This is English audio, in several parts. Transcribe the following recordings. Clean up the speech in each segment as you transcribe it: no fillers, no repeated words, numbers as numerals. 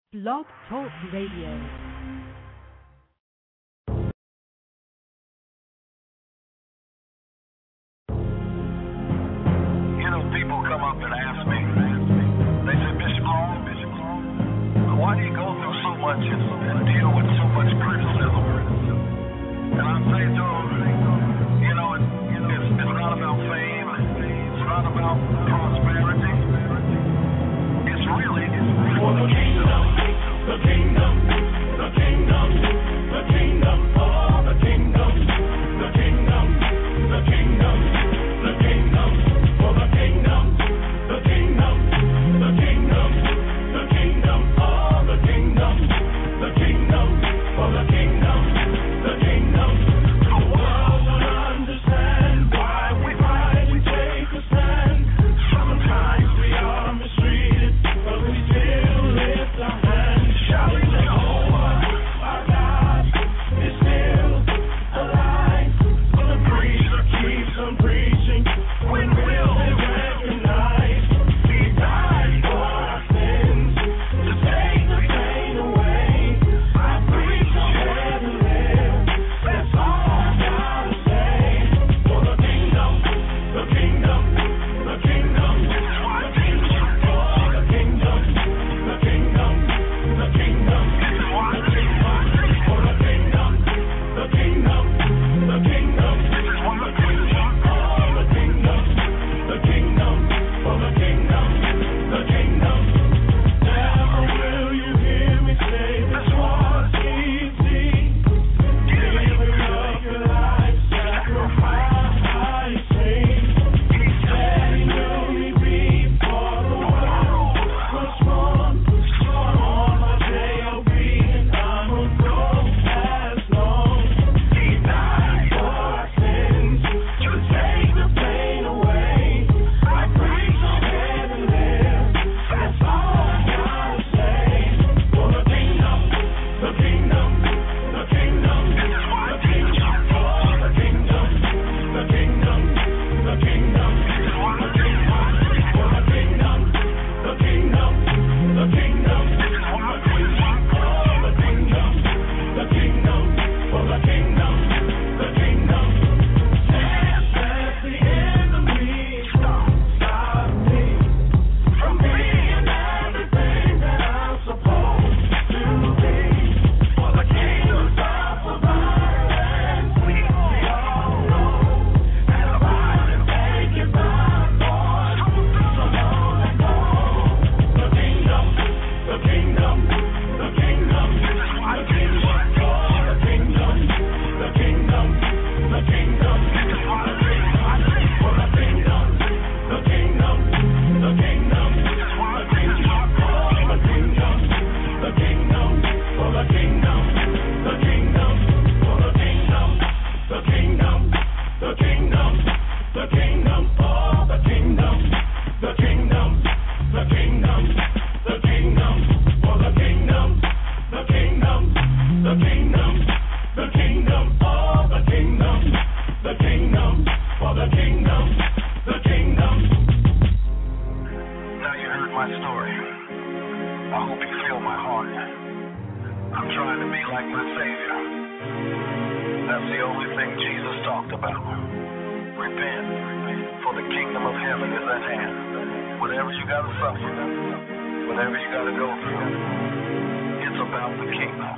Blog Talk Radio. People come up and ask me, they say, Bishop Long, why do you go through so much and deal with so much criticism? And I say to them, it's not about fame, it's not about prosperity, it's really for the kingdom, the kingdom, the kingdom, the kingdom, oh, the kingdom, the kingdom, the kingdom, the kingdom, for the kingdom, the kingdom, the kingdom, the kingdom, oh, the kingdom, the kingdom, for the kingdom, the kingdom. The world don't understand why we fight, we take a stand. Sometimes we are mistreated, but we still lift our hands, shouting Jehovah, our God is still alive. The preacher keeps on preaching when will they recognize He died for our sins to take the pain away. I preach on where to live, that's all I gotta say. For the kingdom, the kingdom, the kingdom, for the kingdom, the kingdom, the kingdom, the kingdom, for the kingdom, the kingdom, the kingdom, for the kingdom, the kingdom, for the kingdom, the kingdom. Never will you hear me say this was easy. Giving up your life, sacrifice I see. He said He knew me before the world was born. On my J.O.B. and I will go as long. He died for our sins to take the pain away. I preach on where to live, that's all I gotta say. For the kingdom, the kingdom, the kingdom, the kingdom, for the kingdom, the kingdom, the kingdom, for the kingdom, for the kingdom, the kingdom, the kingdom, for the kingdom, the kingdom, for the kingdom, the kingdom. Let the enemy stop me from being everything that I'm supposed to be. For the kingdom's up of violence, we all know, and the violence taken by force. So don't let go. The kingdom, the kingdom, the kingdom, the kingdom, the kingdom, the kingdom, the kingdom, for the kingdom, the kingdom, the kingdom, the kingdom, the kingdom, the kingdom, for the kingdom, the kingdom, for the kingdom, the kingdom, the kingdom, the kingdom, oh, the kingdom, the kingdom, the kingdom, the kingdom, for the kingdom, the kingdom, the kingdom, the kingdom, oh, the kingdom, the kingdom, for the kingdom, the kingdom. Now you heard my story. I hope you feel my heart. I'm trying to be like my Savior. That's the only thing Jesus talked about. Repent, for the kingdom of heaven is at hand. Whatever you gotta suffer, whatever you gotta go through, it's about the kingdom.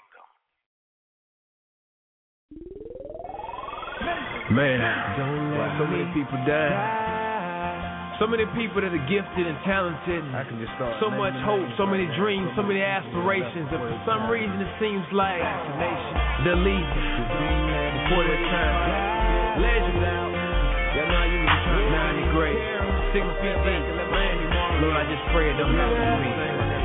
Man, so many people die. So many people that are gifted and talented. So much hope, so many dreams, so many aspirations. And for some reason it seems like they're leaving before their time. Legend out. Y'all know you was trying to 90 great. 6 feet deep. Lord, I just pray it don't happen to me.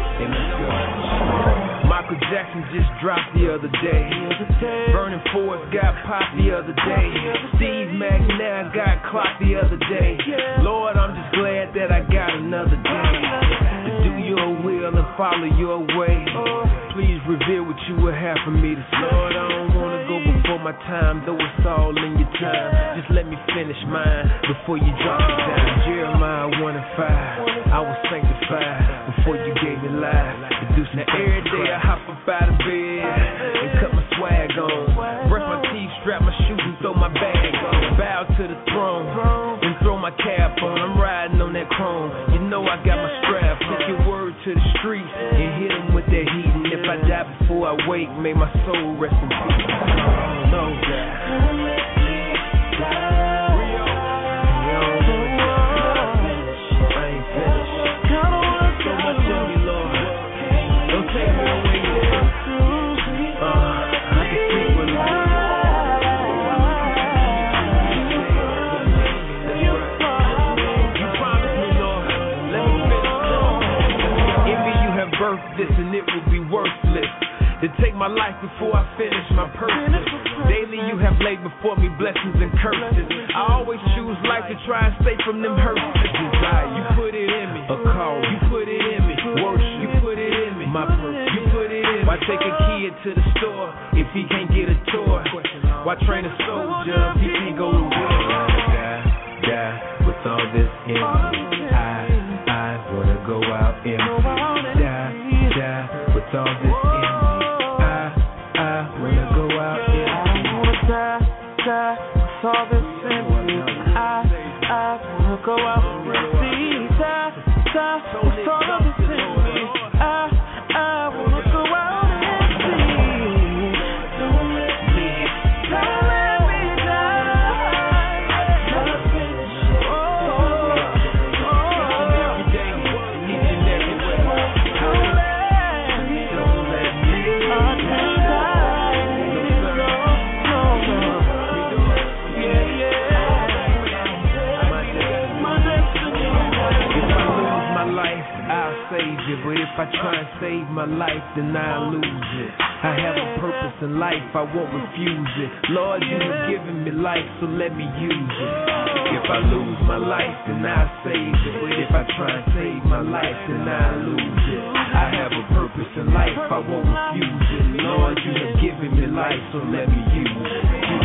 Amen. Michael Jackson just dropped the other day. Burning Force got popped the other day. Steve McNair got clocked the other day. Lord, I'm just glad that I got another day to do your will and follow your way. Please reveal what you would have for me to say. Lord, I don't want to go before my time, though it's all in your time. Just let me finish mine before you drop it down. Jeremiah 1:5, I was sanctified before you gave me life. Now every day I hop up out of bed and cut my swag on, brush my teeth, strap my shoes and throw my bag on, bow to the throne and throw my cap on. I'm riding on that chrome, you know I got my strap. Take your word to the streets and hit them with that heat. And if I die before I wake, may my soul rest in peace. No God. This and it will be worthless to take my life before I finish my purpose. Daily you have laid before me blessings and curses. I always choose life to try and stay from them hurts. Desire, you put it in me. A call, you put it in me. Worship, you put it in me. My purpose, you put it in me. Why take a kid to the store if he can't get a toy? Why train a soldier if he can't go to war? Die with all this in me. I wanna go out in me. Die with all this in me. I wanna go out in me. I wanna die with all this in me. I wanna go out and see. Die with all of this in me. I wanna go out and see. Don't let me die. But if I try and save my life, then I lose it. I have a purpose in life, I won't refuse it. Lord, you have given me life, so let me use it. If I lose my life, then I save it. But if I try and save my life, then I lose it. I have a purpose in life, I won't refuse it. Lord, you have given me life, so let me use it.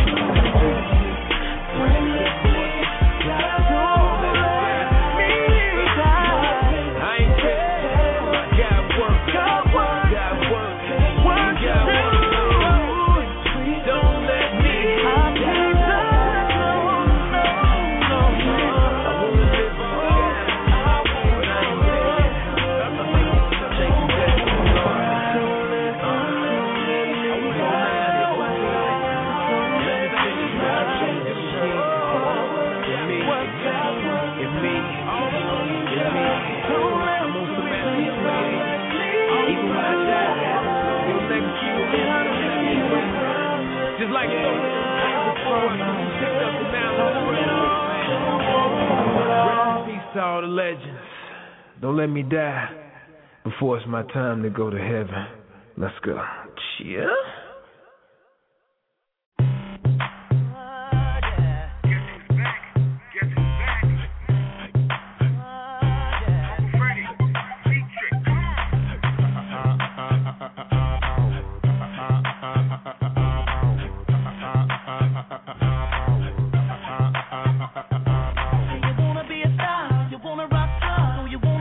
To all the legends, don't let me die before it's my time to go to heaven. Let's go. Cheer.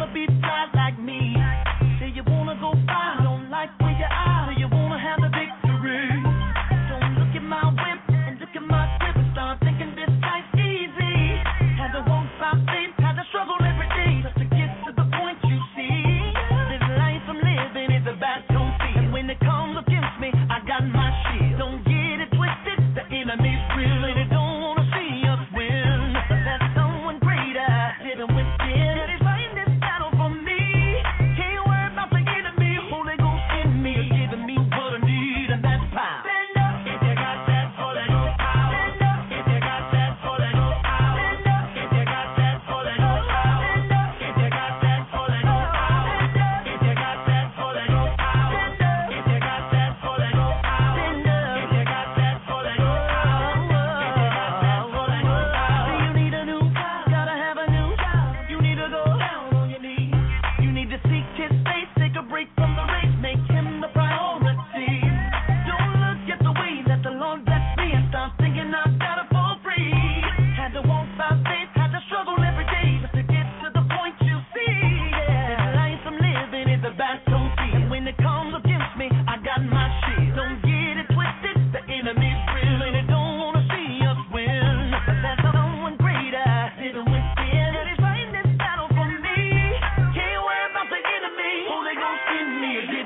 Like where you are, you wanna have the big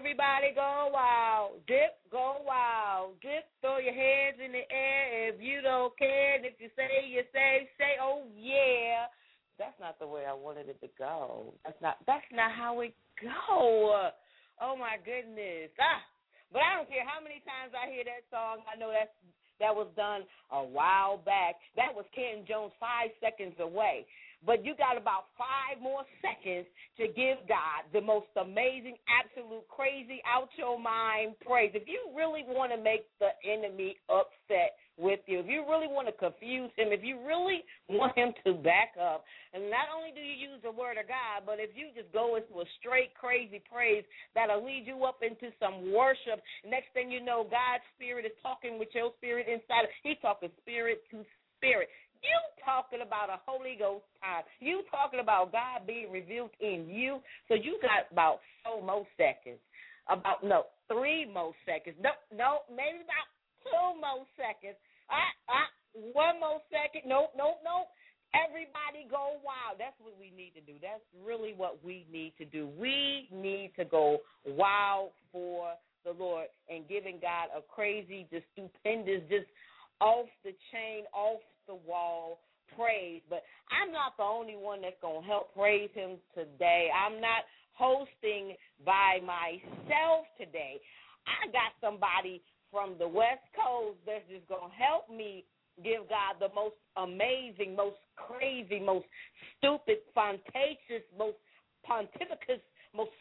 Everybody go wild. Dip, go wild. Dip, throw your hands in the air if you don't care. And if you say, oh, yeah. That's not the way I wanted it to go. That's not how it go. Oh, my goodness. But I don't care how many times I hear that song. I know that was done a while back. That was Ken Jones, 5 seconds away. But you got about 5 more seconds to give God the most amazing, absolute, crazy, out your mind praise. If you really want to make the enemy upset with you, if you really want to confuse him, if you really want him to back up, and not only do you use the word of God, but if you just go into a straight crazy praise that'll lead you up into some worship, next thing you know, God's spirit is talking with your spirit inside. He's talking spirit to spirit. You talking about a Holy Ghost time. You talking about God being revealed in you. So you got about 4 more seconds. 3 more seconds. No, maybe about 2 more seconds. 1 more second. Nope. Everybody go wild. That's what we need to do. That's really what we need to do. We need to go wild for the Lord and giving God a crazy, just stupendous, just off the chain, off the wall praise. But I'm not the only one that's going to help praise him today. I'm not hosting by myself today. I got somebody from the West Coast that's just going to help me give God the most amazing, most crazy, most stupid, fantastious, most pontificus, most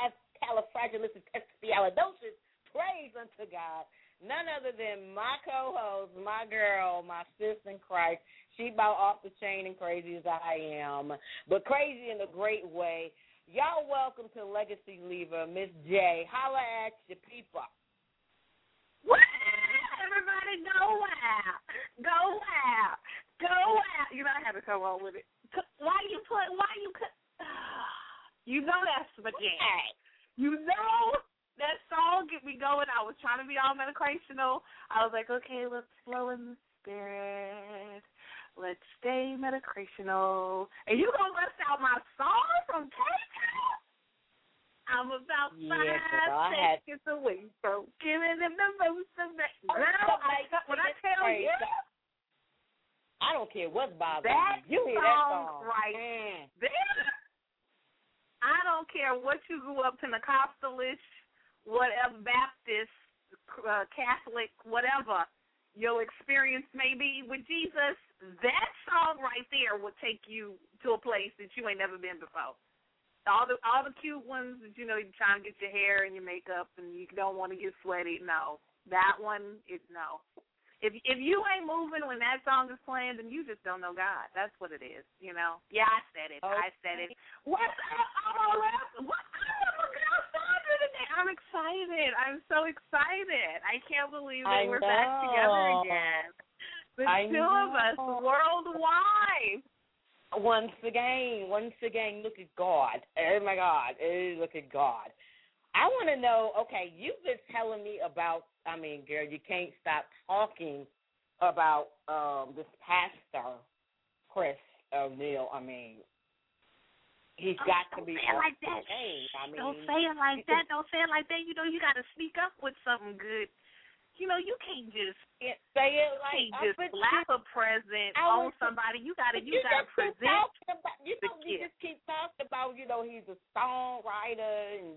supercalifragilisticexpialidocious praise unto God. None other than my co-host, my girl, my sister in Christ. She about off the chain and crazy as I am, but crazy in a great way. Y'all welcome to Legacy Lever, Miss J. Holla at your people. Wow, everybody go wild. Go wild. Go wild. You know, I had to come on with it. You know that's my jam. You know that song get me going. I was trying to be all metacrational. I was like, okay, let's flow in the spirit. Let's stay metacrational. And you gonna bust out my song from K-Town? I'm about 5 seconds away from giving them the most of that. Girl, when I tell you, I don't care what's bothering you. You hear that song right there. I don't care what you grew up Pentecostalish, whatever, Baptist, Catholic, whatever your experience may be with Jesus, that song right there will take you to a place that you ain't never been before. All the cute ones that, you know, you're trying to get your hair and your makeup and you don't want to get sweaty, no. That one is no. If you ain't moving when that song is playing, then you just don't know God. That's what it is, you know. Yeah, I said it. Okay. I said it. What's up? I'm excited. I'm so excited. I can't believe that we're back together again. The two of us worldwide. Once again, look at God. Oh, my God. Look at God. I want to know, okay, you've been telling me about, girl, you can't stop talking about this pastor, Chris O'Neal. He's got to be like that. Don't say it like that. Don't say it like that. You know, you got to speak up with something good. You know, you can't just say it like just slap a present on somebody. You gotta present. You just keep talking about, you know, he's a songwriter and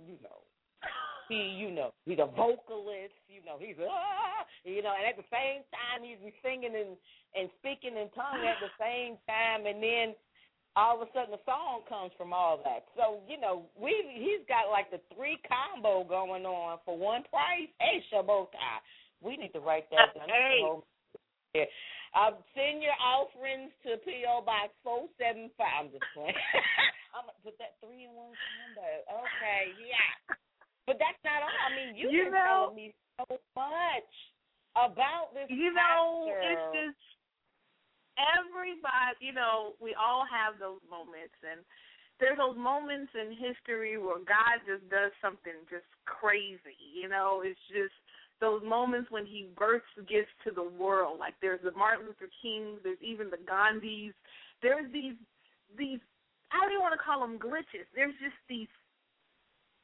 he's a vocalist, he's and at the same time he's singing and speaking in tongues at the same time, and then all of a sudden a song comes from all that. So, he's got like the 3 combo going on for one price. Hey, Shabotai. We need to write that down. Hey. Send your offerings to P.O. Box 475. I'm just playing. I'm going to put that 3 in 1 combo. Okay, yeah. But that's not all. You've been telling me so much about this pastor. It's just everybody, we all have those moments. And there's those moments in history where God just does something just crazy. It's just those moments when he births gifts to the world. Like there's the Martin Luther Kings, there's even the Gandhis. There's these I don't even want to call them glitches. There's just these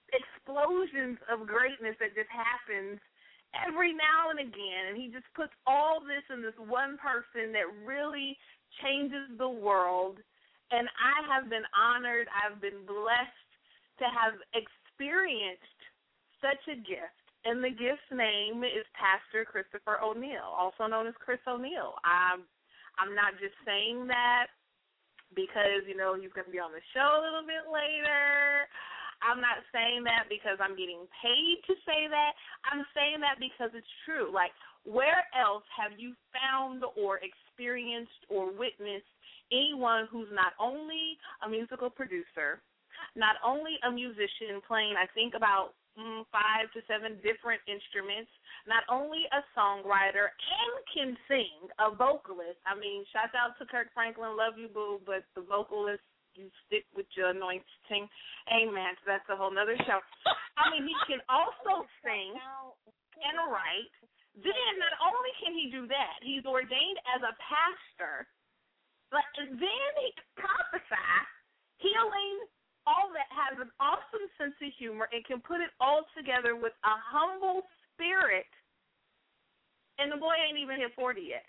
explosions of greatness that just happens every now and again, and he just puts all this in this one person that really changes the world. And I have been honored, I've been blessed to have experienced such a gift. And the gift's name is Pastor Christopher O'Neal, also known as Chris O'Neal. I'm not just saying that because, he's going to be on the show a little bit later. I'm not saying that because I'm getting paid to say that. I'm saying that because it's true. Like, where else have you found or experienced or witnessed anyone who's not only a musical producer, not only a musician playing, I think, about 5 to 7 different instruments, not only a songwriter and can sing, a vocalist. I mean, shout out to Kirk Franklin, love you, boo, but the vocalist, you stick with your anointing. Amen. So that's a whole nother show. I mean, he can also sing and write. Then not only can he do that, he's ordained as a pastor, but then he can prophesy, healing, all that, has an awesome sense of humor, and can put it all together with a humble spirit. And the boy ain't even hit 40 yet.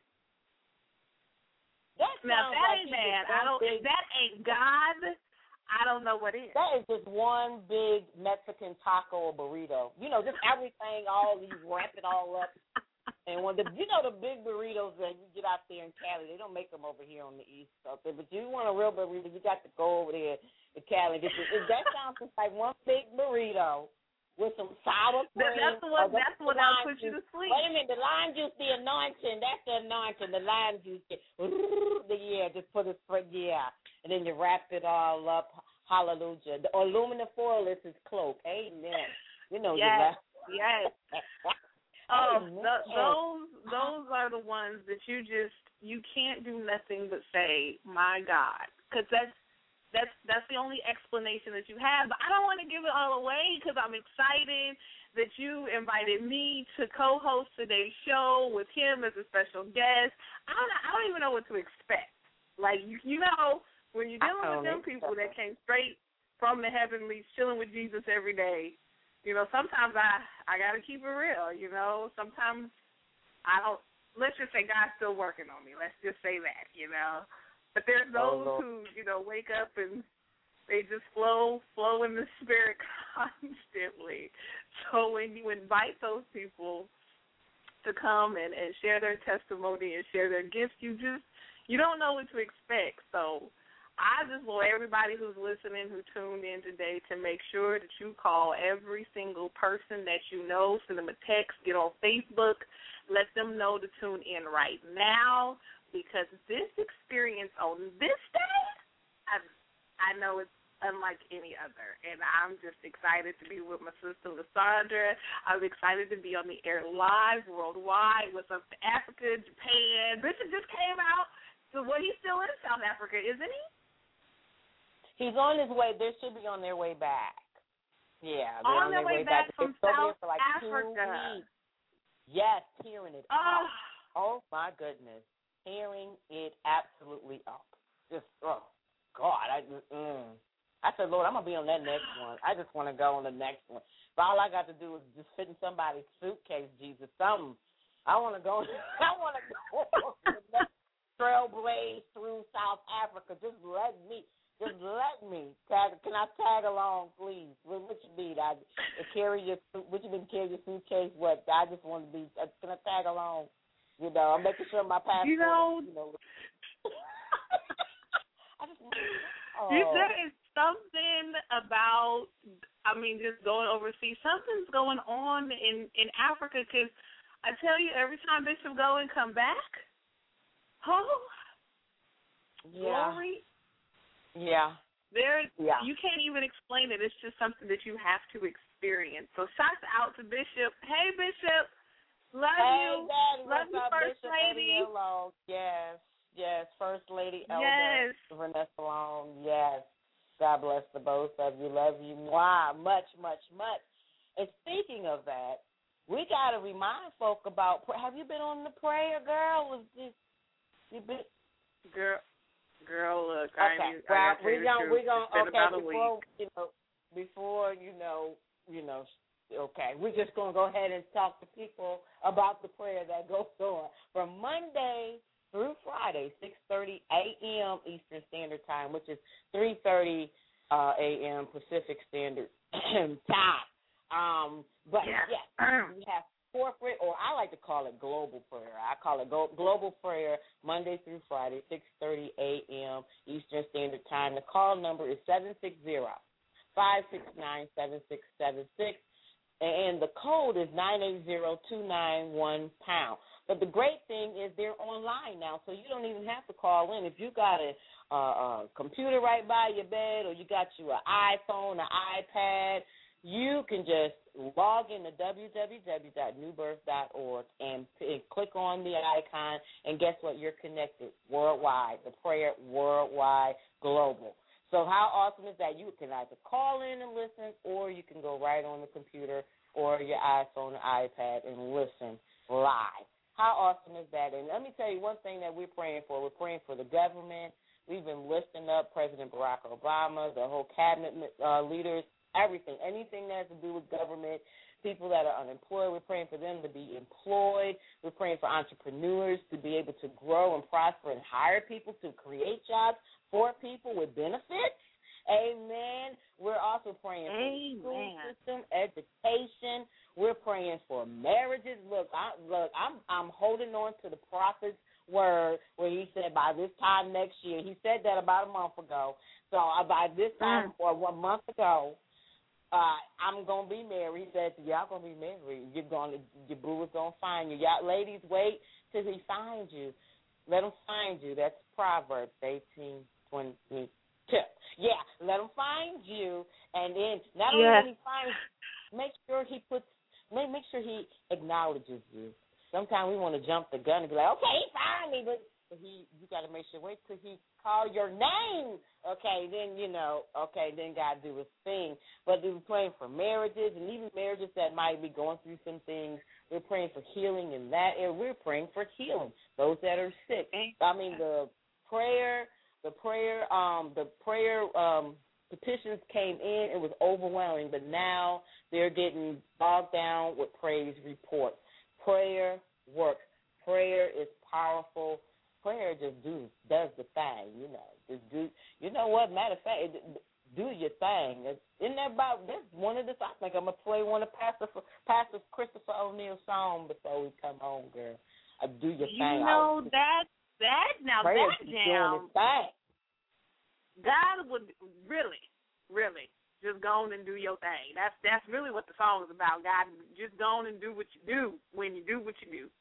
Now, that ain't bad. If that ain't God, I don't know what is. That is just one big Mexican taco or burrito. Just everything, you wrap it all up. And when the big burritos that you get out there in Cali, they don't make them over here on the East Coast. But you want a real burrito, you got to go over there to Cali. That sounds just like one big burrito with some sour cream. That's what I'll put you to sleep. Wait a minute, the lime juice, the anointing, that's the anointing. The lime juice, just put it straight, and then you wrap it all up. Hallelujah. The aluminum foil is his cloak. Amen. Yes. Those are the ones that you can't do nothing but say, my God, because that's the only explanation that you have. But I don't want to give it all away because I'm excited that you invited me to co-host today's show with him as a special guest. I don't even know what to expect. Like, when you're dealing with them people that came straight from the heavenlies, chilling with Jesus every day, sometimes I got to keep it real, Sometimes I don't, let's just say God's still working on me. Let's just say that, But there's those who, wake up and they just flow in the Spirit constantly. So when you invite those people to come and share their testimony and share their gifts, you don't know what to expect. So I just want everybody who's listening, who tuned in today, to make sure that you call every single person that you know, send them a text, get on Facebook, let them know to tune in right now, because this experience on this day, I know it's unlike any other, and I'm just excited to be with my sister, Lysandra. I'm excited to be on the air live worldwide. What's up to Africa, Japan? Bishop just came out, so he's still in South Africa, isn't he? He's on his way. They should be on their way back. Yeah, they're on their way back from South for like Africa. 2 weeks. Yes, hearing it up. Oh, my goodness. Hearing it absolutely up. Just, oh, God. I said, Lord, I'm going to be on that next one. I just want to go on the next one. But all I got to do is just fit in somebody's suitcase, Jesus, something. I want to go on the next trailblaze through South Africa. Just let me tag. Can I tag along, please? What you need? Would you mean carry your suitcase? What? I just want to be. Can I tag along? I'm making sure my passport. I just. There is something about. Just going overseas. Something's going on in Africa, because I tell you, every time Bishop go and come back, glory. Yeah. You can't even explain it. It's just something that you have to experience. So shouts out to Bishop. Hey, Bishop. Love you. Daddy, love you, First Bishop Lady. Yes, First Lady Elder Yes. Vanessa Long. Yes. God bless the both of you. Love you. Wow, much, much, much. And speaking of that, we got to remind folk about, have you been on the prayer, girl? Girl, look, okay. We're gonna before Okay, we're just going to go ahead and talk to people about the prayer that goes on from Monday through Friday, 6:30 a.m. Eastern Standard Time, which is 3:30 a.m. Pacific Standard Time. But we have corporate, or I like to call it global prayer. I call it global prayer Monday through Friday, 6:30 a.m. Eastern Standard Time. The call number is 760-569-7676. And the code is 980291#. But the great thing is they're online now, so you don't even have to call in. If you got a computer right by your bed, or you got you an iPhone, an iPad, you can just log into www.newbirth.org and click on the icon, and guess what? You're connected worldwide. The prayer worldwide, global. So how awesome is that? You can either call in and listen, or you can go right on the computer or your iPhone or iPad and listen live. How awesome is that? And let me tell you one thing that we're praying for. We're praying for the government. We've been lifting up President Barack Obama, the whole cabinet leaders, everything, anything that has to do with government, people that are unemployed. We're praying for them to be employed. We're praying for entrepreneurs to be able to grow and prosper and hire people to create jobs for people with benefits. Amen. We're also praying for the school system, education. We're praying for marriages. Look, I'm holding on to the prophet's word where he said by this time next year. He said that about a month ago. So by this time or 1 month ago, I'm gonna be married. He said, y'all gonna be married. Your boo is gonna find you. Y'all ladies, wait till he finds you. Let him find you. That's Proverbs 18:22. Yeah, let him find you, and then not only when he finds you, make sure he acknowledges you. Sometimes we want to jump the gun and be like, okay, he found me, but you got to make sure, wait till he call your name. Okay, then, then God do his thing. But we're praying for marriages, and even marriages that might be going through some things. We're praying for healing in that area. We're praying for healing, those that are sick. I mean, the prayer petitions came in. It was overwhelming, but now they're getting bogged down with praise reports. Prayer works. Prayer is powerful. Prayer just does the thing, Just do. You know what? Matter of fact, do your thing. Isn't that about? That's one of the. I think I'm gonna play one of Pastor Christopher O'Neal's song before we come home, girl. Do your thing. That jam. God would really just go on and do your thing. That's really what the song is about. God, just go on and do what you do when you do what you do.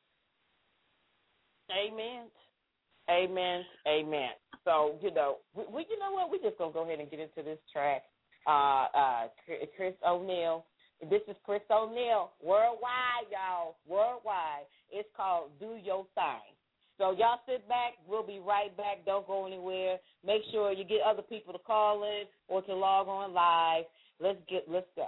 Amen. Amen. Amen. So, you know what? We're just going to go ahead and get into this track. Chris O'Neal. This is Chris O'Neal. Worldwide, y'all. Worldwide. It's called Do Your Thing. So y'all sit back. We'll be right back. Don't go anywhere. Make sure you get other people to call in or to log on live. Let's go.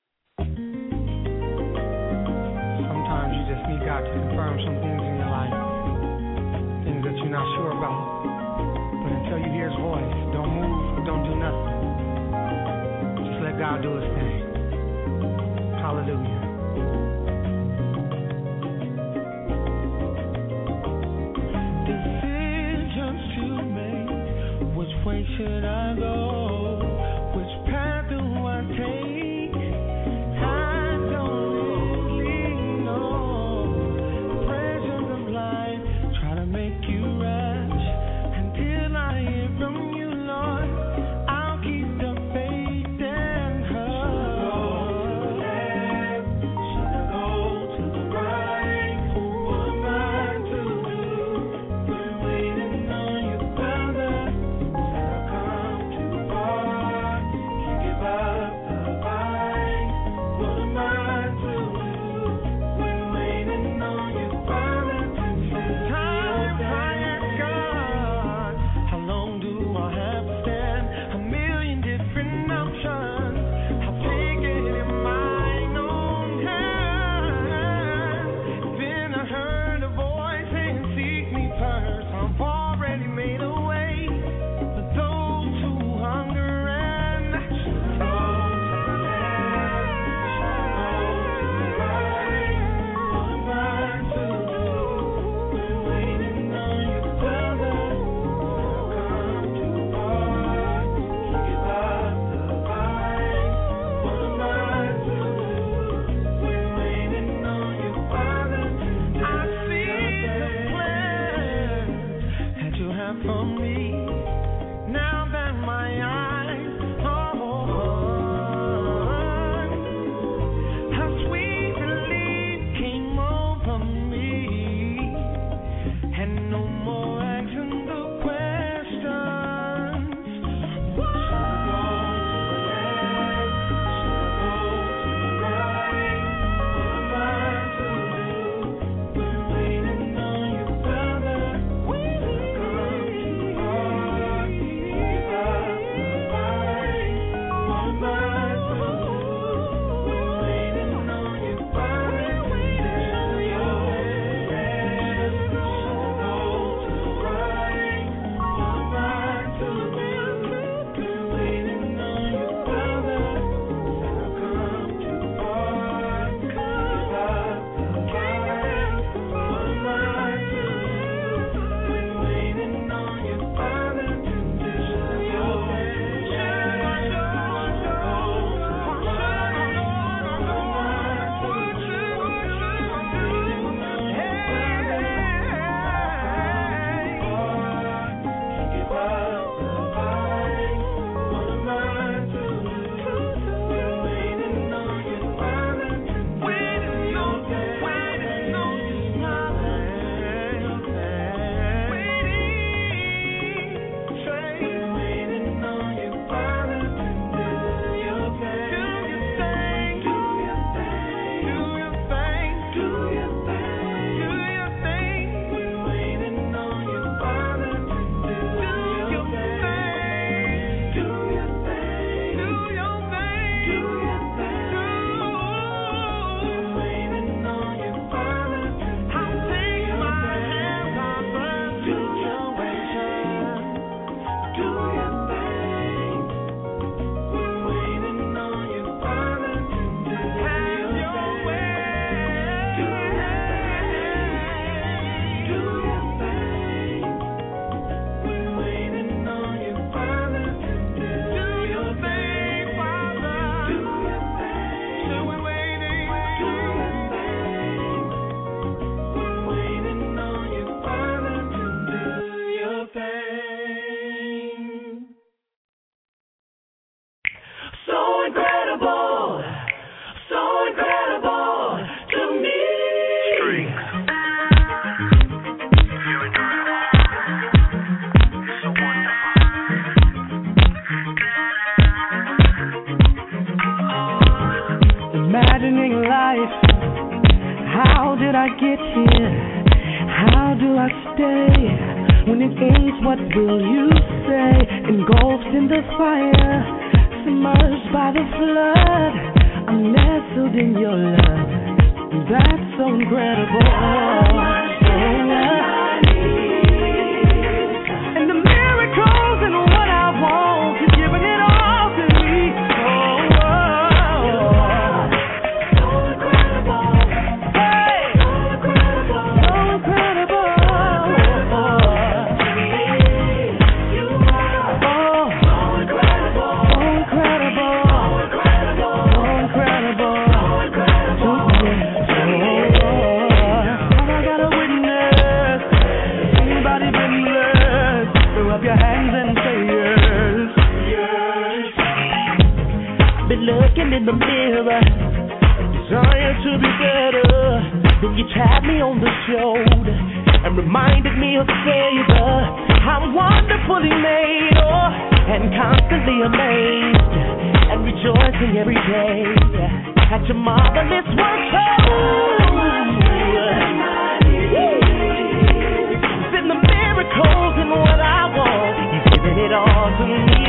Sometimes you just need God to confirm some things in your life, things that you're not sure about. But until you hear his voice, don't move, don't do nothing. Just let God do his thing. Hallelujah. Which way should I go? Which path do I take? I don't really know. Pressures of life try to make you rush. Until I hear from you, Lord, I'll keep the faith and hope. living life. How did I get here? How do I stay? When it ends, what will you say? Engulfed in the fire, submerged by the flood, I'm nestled in your love. That's so incredible. And the miracles and what I want, you're giving it all to me. So incredible. Hey, so incredible. You are so incredible. So incredible. So incredible. I got a witness. Anybody been blessed? Throw up your hands and say yes. Yes. Been looking in the mirror, desire to be better. Then you tapped me on the shoulder and reminded me of favor. I'm wonderfully made, and constantly amazed and rejoicing every day at your marvelous work. Send the miracles and what I want. You've given it all to me.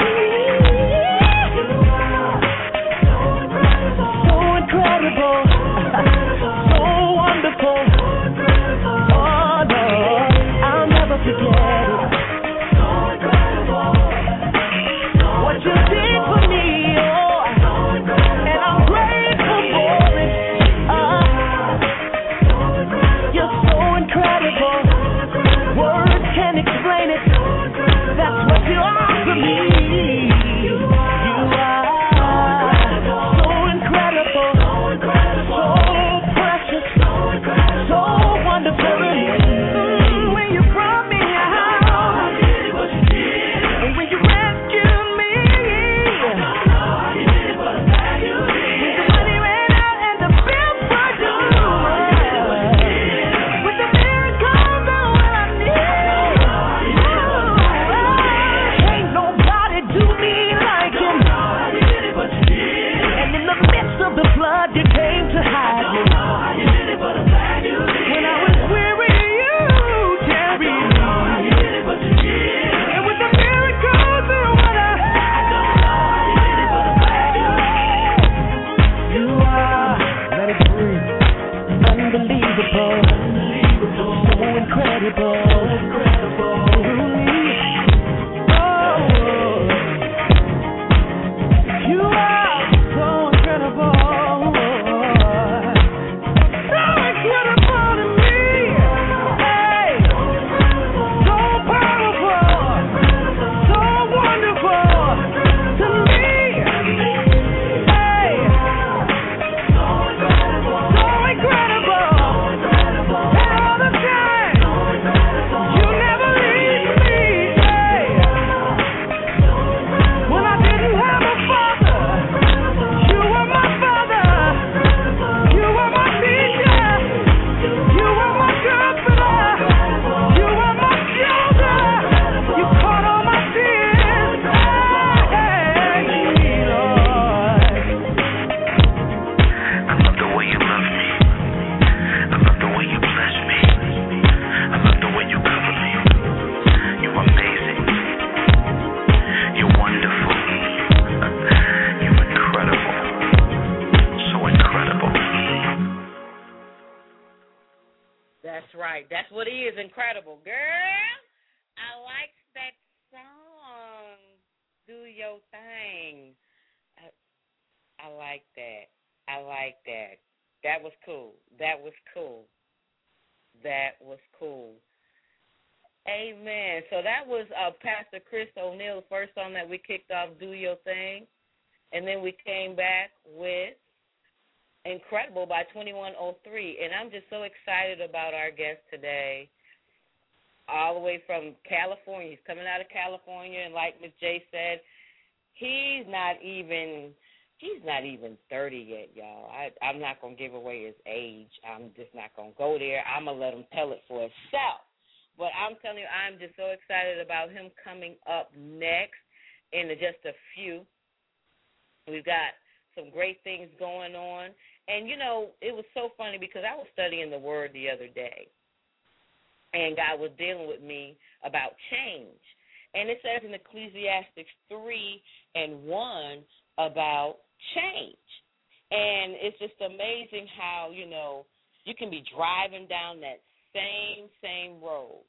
So incredible, so wonderful. Oh no, I'll never forget it. What you did for me, and I'm grateful for it. You're so incredible. Words can't explain it. That's what you are to me. You are so incredible, so precious, so wonderful. When you brought me out, and when you rescued me, when the money ran out and the bills were due, with the miracles and what I need. Ain't nobody do me like him. And in the midst of the flood, you came to hide me. When I was weary, you carried me. And with the miracles and what you are, let it breathe. Unbelievable, so incredible. You are so incredible. So incredible to me. Hey, so powerful, so wonderful to me. Hey, so incredible. And all the time, you never leave me. Hey, when I didn't have a father, you were my father. You were my teacher. You were my comforter. You were my shoulder. You caught all my tears. Hey, Lord. I love the way you love me. I love the way you bless me. I love the way you cover me. You're amazing. You're wonderful. You're incredible. So incredible. That's right. That's what he is, incredible. Girl, I like that song. Do your thing. I like that. I like that. That was cool. That was cool. That was cool. Amen. So that was Pastor Chris O'Neill's first song that we kicked off, Do Your Thing. And then we came back with Incredible by 2103. And I'm just so excited about our guest today, all the way from California. He's coming out of California, and like Miss J said, he's not even 30 yet, y'all. I'm not going to give away his age. I'm just not going to go there. I'm going to let him tell it for himself. But I'm telling you, I'm just so excited about him coming up next in just a few. We've got some great things going on. And, you know, it was so funny because I was studying the Word the other day, and God was dealing with me about change. And it says in Ecclesiastes 3:1 about change. And it's just amazing how, you know, you can be driving down that same road,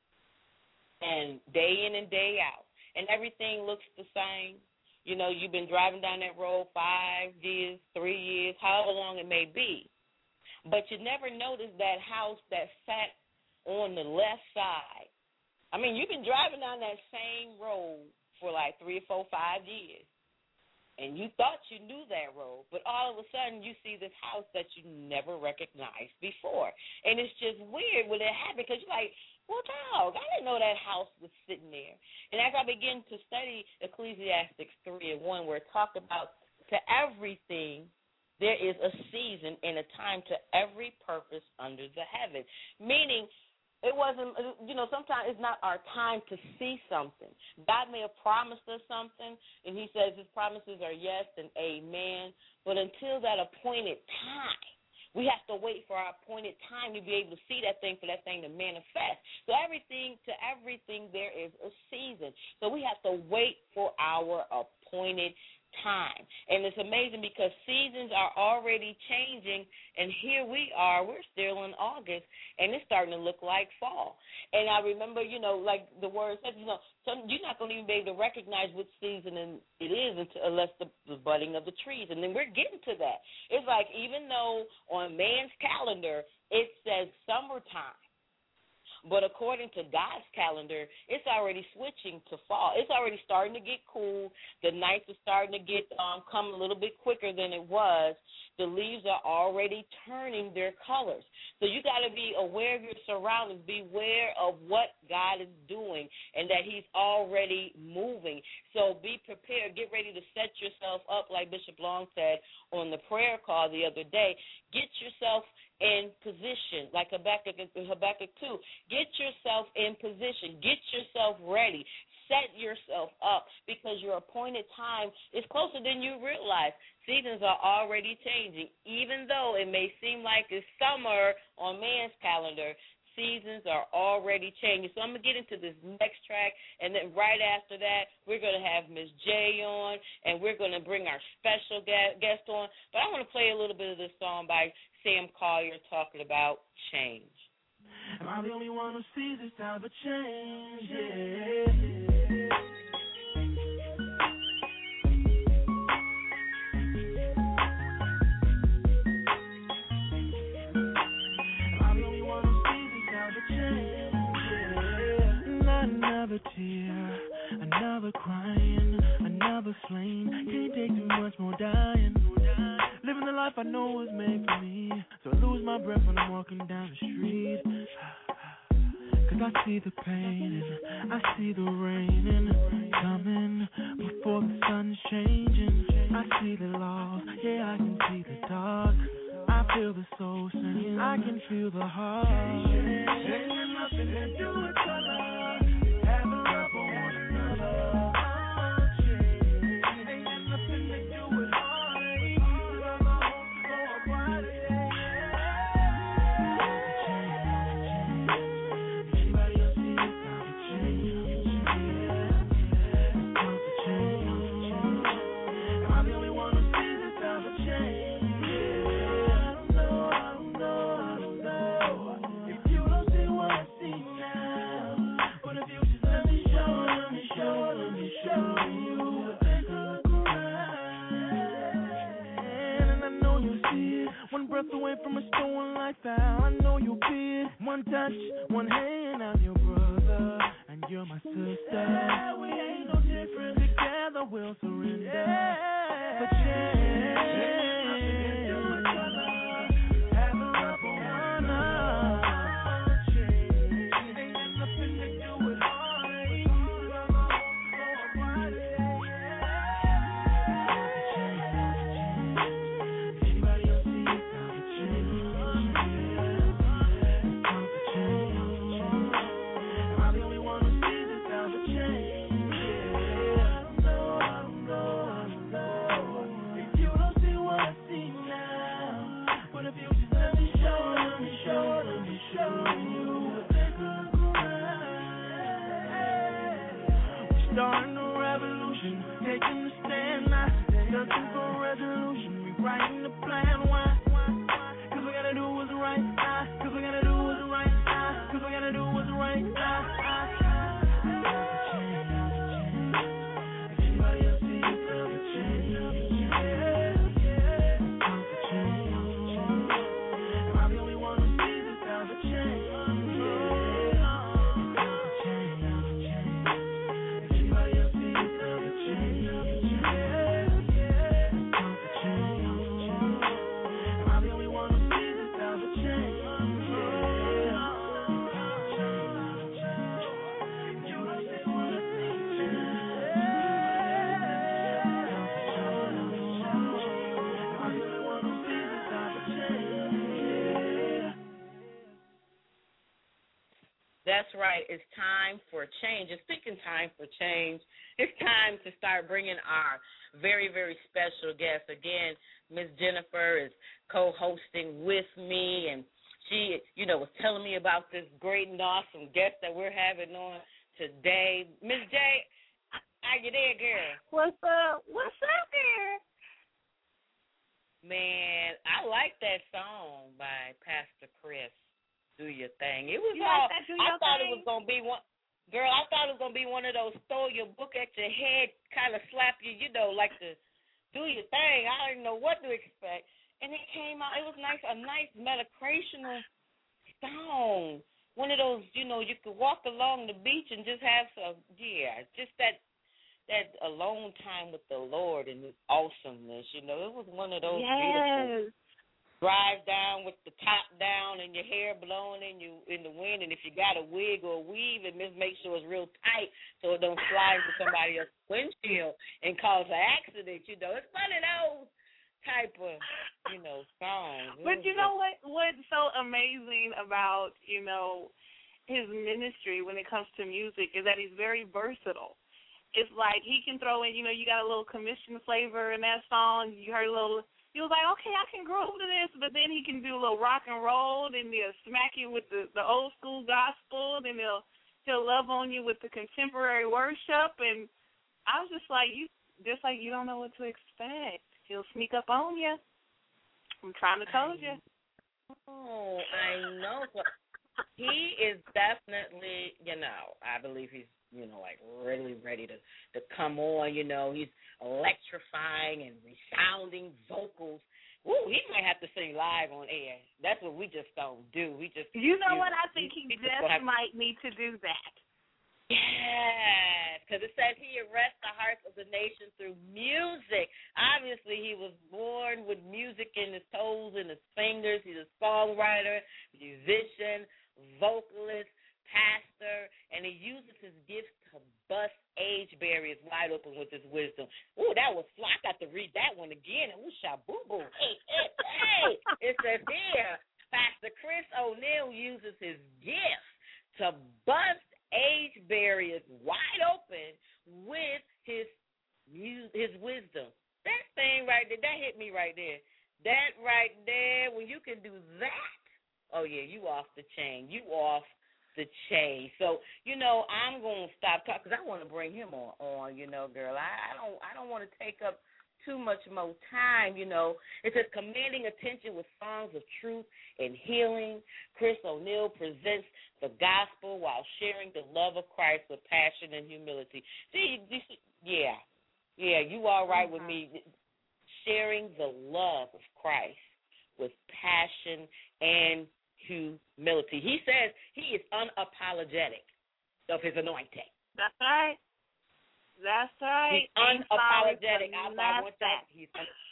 and day in and day out, and everything looks the same. You know, you've been driving down that road 5 years, 3 years, however long it may be. But you never noticed that house that sat on the left side. I mean, you've been driving down that same road for like 3 or 4, 5 years, and you thought you knew that road, but all of a sudden you see this house that you never recognized before. And it's just weird when it happened because you're like, well, dog, I didn't know that house was sitting there. And as I begin to study Ecclesiastes 3:1, where it talked about to everything there is a season and a time to every purpose under the heaven, meaning it wasn't, you know, sometimes it's not our time to see something. God may have promised us something, and he says his promises are yes and amen, but until that appointed time, we have to wait for our appointed time to be able to see that thing, for that thing to manifest. So everything there is a season. So we have to wait for our appointed time. And it's amazing because seasons are already changing, and here we are, we're still in August, and it's starting to look like fall. And I remember, you know, like the word says, you know, you're not going to even be able to recognize what season it is unless the budding of the trees. And then we're getting to that. It's like even though on man's calendar it says summertime, but according to God's calendar, it's already switching to fall. It's already starting to get cool. The nights are starting to get come a little bit quicker than it was. The leaves are already turning their colors. So you got to be aware of your surroundings. Beware of what God is doing and that he's already moving. So be prepared. Get ready to set yourself up, like Bishop Long said on the prayer call the other day. Get yourself in position, like Habakkuk 2. Get yourself in position. Get yourself ready. Set yourself up because your appointed time is closer than you realize. Seasons are already changing. Even though it may seem like it's summer on man's calendar, seasons are already changing. So I'm going to get into this next track, and then right after that, we're going to have Miss J on, and we're going to bring our special guest on. But I want to play a little bit of this song by Sam Collier talking about change. Am I the only one who sees this type of change? Yeah. Another tear, another crying, another slain. Can't take too much more dying. Living the life I know was made for me, so I lose my breath when I'm walking down the street. Cause I see the pain and I see the rain coming before the sun's changing. I see the loss, yeah, I can see the dark. I feel the soul singing, I can feel the heart. Ain't nothing to do with color. Away from a stolen lifestyle, I know you'll be it. One touch, one hand, I'm your brother, and you're my sister. Yeah, we ain't no different. Together we'll surrender. For change. That's right. It's time for change. And speaking time for change, it's time to start bringing our very, very special guest. Again, Miss Jennifer is co-hosting with me, and she, was telling me about this great and awesome guest that we're having on today. Miss J, are you there, girl? What's up? What's up, girl? Man, I like that song by Pastor Chris. Do your thing. It was I thought it was gonna be one. Girl, I thought it was gonna be one of those throw your book at your head, kind of slap you, like the do your thing. I didn't know what to expect, and it came out. It was nice, a nice meditational song. One of those, you could walk along the beach and just have just that alone time with the Lord and His awesomeness. It was one of those beautiful. Drive down with the top down and your hair blowing in the wind, and if you got a wig or a weave, and just make sure it's real tight so it don't fly into somebody else's windshield and cause an accident. It's one of those type of songs. But you know what's so amazing about his ministry when it comes to music is that he's very versatile. It's like he can throw in, you got a little commission flavor in that song. You heard a little. He was like, okay, I can groove to this, but then he can do a little rock and roll, then he'll smack you with the old school gospel, then he'll love on you with the contemporary worship, and I was just like, you don't know what to expect. He'll sneak up on you. I'm trying to tell you. Oh, I know. He is definitely, I believe he's, really ready to come on. He's electrifying and resounding vocals. Ooh, he might have to sing live on air. That's what we just don't do. We just, what? I think he just might need to do that. Yes, because it says he arrests the hearts of the nation through music. Obviously, he was born with music in his toes and his fingers. He's a songwriter, musician, vocalist, pastor, and he uses his gifts to bust age barriers wide open with his wisdom. Ooh, that was fly. I got to read that one again. Ooh, shaboo-boo. Hey. It says here, Pastor Chris O'Neal uses his gifts to bust age barriers wide open with his wisdom. That thing right there, that hit me right there. That right there, when you can do that, oh, yeah, you off the chain. You off the chain. So, I'm going to stop talking because I want to bring him on, girl. I don't want to take up too much more time, It says commanding attention with songs of truth and healing. Chris O'Neal presents the gospel while sharing the love of Christ with passion and humility. See, you all right with me. Sharing the love of Christ with passion and humility. He says he is unapologetic of his anointing. That's right. That's right. He's unapologetic. I want that. He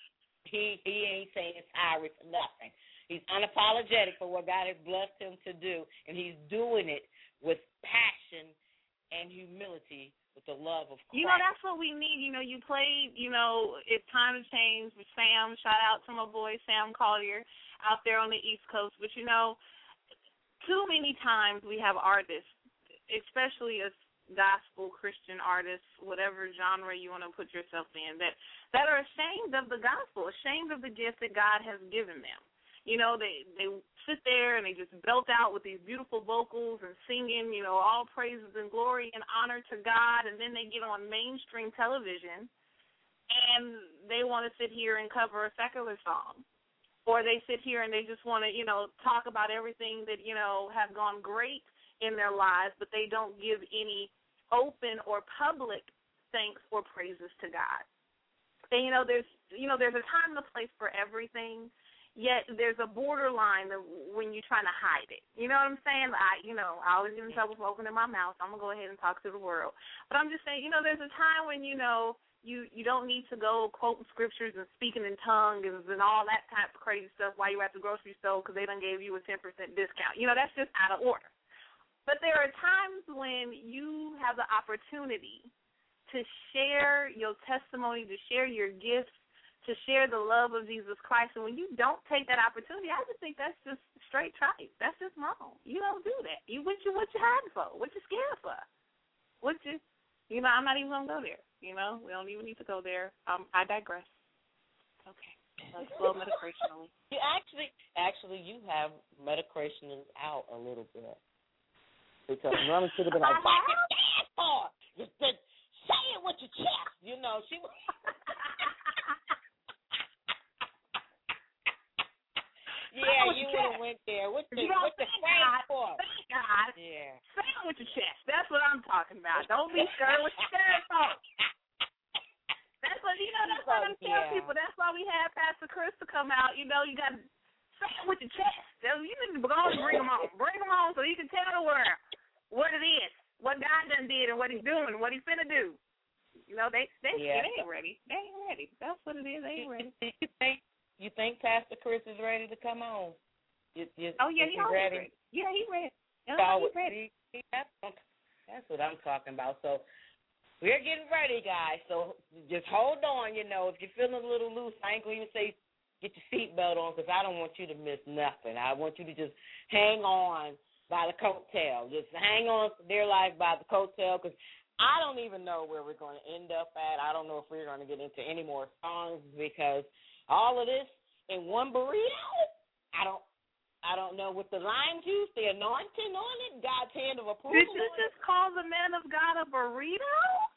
ain't saying sorry for nothing. He's unapologetic for what God has blessed him to do, and he's doing it with passion and humility, with the love of Christ. That's what we need. You played, It's Time to Change with Sam. Shout out to my boy Sam Collier out there on the East Coast. But, too many times we have artists, especially as gospel Christian artists, whatever genre you want to put yourself in, that are ashamed of the gospel, ashamed of the gift that God has given them. They sit there and they just belt out with these beautiful vocals and singing, all praises and glory and honor to God, and then they get on mainstream television and they want to sit here and cover a secular song. Or they sit here and they just want to, talk about everything that, have gone great in their lives, but they don't give any open or public thanks or praises to God. And, there's a time and a place for everything, yet there's a borderline when you're trying to hide it. You know what I'm saying? I always get in trouble for opening my mouth. I'm going to go ahead and talk to the world. But I'm just saying, there's a time when, you don't need to go quoting scriptures and speaking in tongues and all that type of crazy stuff while you're at the grocery store because they done gave you a 10% discount. That's just out of order. But there are times when you have the opportunity to share your testimony, to share your gifts, to share the love of Jesus Christ. And when you don't take that opportunity, I just think that's just straight tripe. That's just wrong. You don't do that. What you hiding for? What you scared for? I'm not even gonna go there. We don't even need to go there. I digress. Okay. Let's flow metacreationally. You actually, you have metacreationing out a little bit. Because Norman should have been like, what you stand for? Just say it with your chest. She was... Yeah, you would have went there. What the stand for? Thank God. Yeah. Say it with your chest. That's what I'm talking about. Don't be scared with your stand for. That's what that's what I'm telling people. That's why we had Pastor Chris to come out. You got to say it with your chest. You need to go and bring them on. Bring them on so you can tell the world what it is, what God done did, and what He's doing, and what He's finna do. They ain't ready. They ain't ready. That's what it is. They ain't ready. You think Pastor Chris is ready to come on? He's ready. Yeah, he's ready. He's ready. That's what I'm talking about. So we're getting ready, guys. So just hold on. If you're feeling a little loose, I ain't going to even say get your seatbelt on because I don't want you to miss nothing. I want you to just hang on by the coattail. Just hang on for dear life by the coattail because I don't even know where we're going to end up at. I don't know if we're going to get into any more songs because all of this in one burrito, I don't know with the lime juice, the anointing on it, God's hand of approval. Did you just call the man of God a burrito?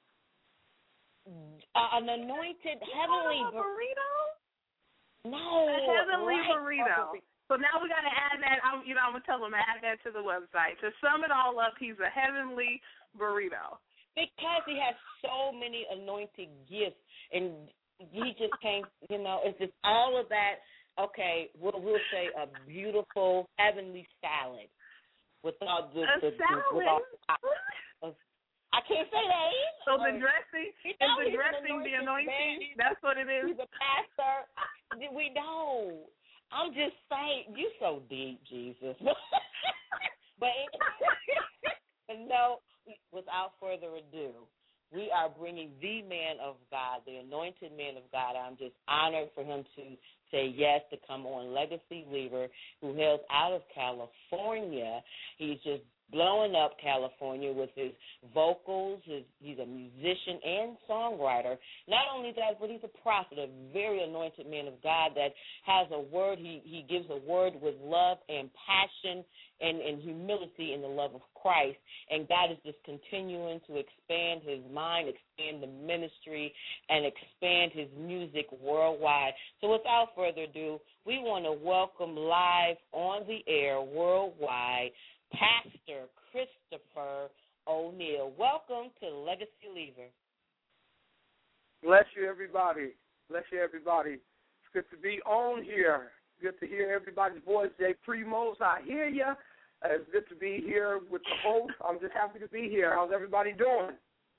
An anointed heavenly burrito? No. A heavenly burrito. So now we got to add that. I'm going to tell them to add that to the website. To sum it all up, he's a heavenly burrito. Because he has so many anointed gifts, and he just can't, it's just all of that. Okay, we'll say a beautiful heavenly salad with all the salad. I can't say that either. So the dressing is the anointing. That's what it is. He's a pastor. We know. I'm just saying, you so deep, Jesus. But no, without further ado, we are bringing the man of God, the anointed man of God. I'm just honored for him to say yes to come on Legacy Lever, who hails out of California. He's just blowing up California with his vocals. He's a musician and songwriter. Not only that, but he's a prophet, a very anointed man of God that has a word. He gives a word with love and passion and humility in the love of Christ. And God is just continuing to expand his mind, expand the ministry, and expand his music worldwide. So without further ado, we want to welcome live on the air worldwide Pastor Christopher O'Neal. Welcome to Legacy Lever. Bless you, everybody. Bless you, everybody. It's good to be on here. Good to hear everybody's voice. Jay Primos, I hear you. It's good to be here with the host. I'm just happy to be here. How's everybody doing?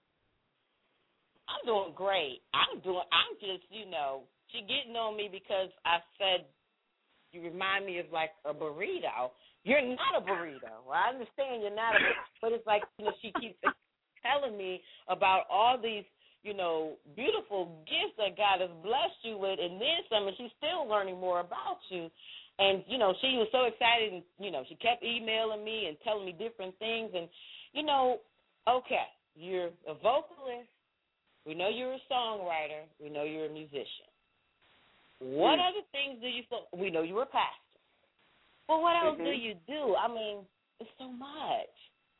I'm doing great. I'm just, she getting on me because I said you remind me of like a burrito. You're not a burrito. Well, I understand you're not a burrito, but it's like, she keeps telling me about all these, beautiful gifts that God has blessed you with, and then some, and she's still learning more about you. And, she was so excited, and, she kept emailing me and telling me different things. And, okay, you're a vocalist. We know you're a songwriter. We know you're a musician. What other things do you feel? We know you're a pastor. Well, what else do you do? I mean, it's so much.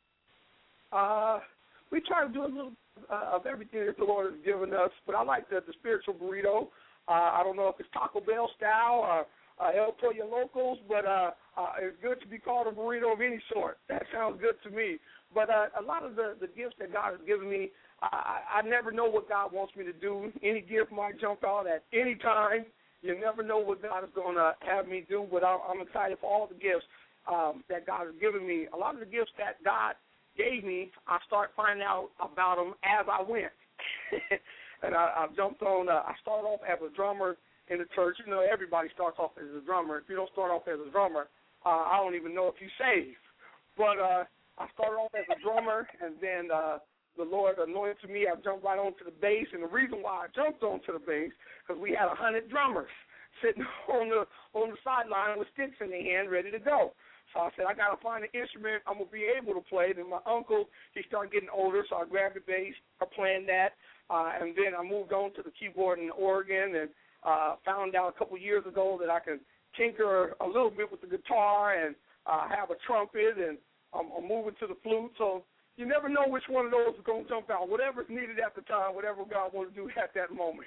We try to do a little of everything that the Lord has given us, but I like the spiritual burrito. I don't know if it's Taco Bell style or El Pollo Locos, but it's good to be called a burrito of any sort. That sounds good to me. But a lot of the gifts that God has given me, I never know what God wants me to do. Any gift might jump out at any time. You never know what God is going to have me do, but I'm excited for all the gifts that God has given me. A lot of the gifts that God gave me, I start finding out about them as I went. And I jumped on, I started off as a drummer in the church. Everybody starts off as a drummer. If you don't start off as a drummer, I don't even know if you're saved. But I started off as a drummer, and then the Lord anointed me. I jumped right onto the bass, and the reason why I jumped onto the bass because we had 100 drummers sitting on the sideline with sticks in their hand, ready to go. So I said, I got to find an instrument I'm going to be able to play. Then my uncle, he started getting older, so I grabbed the bass, I playing that, and then I moved on to the keyboard in organ and found out a couple years ago that I can tinker a little bit with the guitar and have a trumpet, and I'm moving to the flute. So you never know which one of those is going to jump out. Whatever's needed at the time, whatever God wants to do at that moment.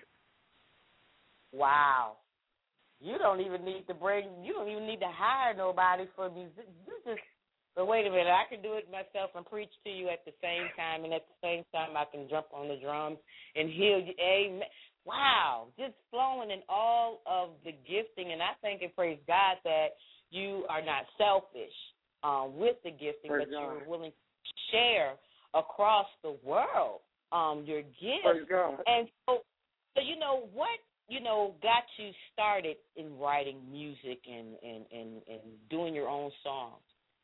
Wow. You don't even need to hire nobody for music. But wait a minute, I can do it myself and preach to you at the same time, and at the same time I can jump on the drums and heal you. Amen. Wow, just flowing in all of the gifting, and I thank and praise God that you are not selfish with the gifting, but you're willing to share across the world your gifts. And so you know what? Got you started in writing music and doing your own songs?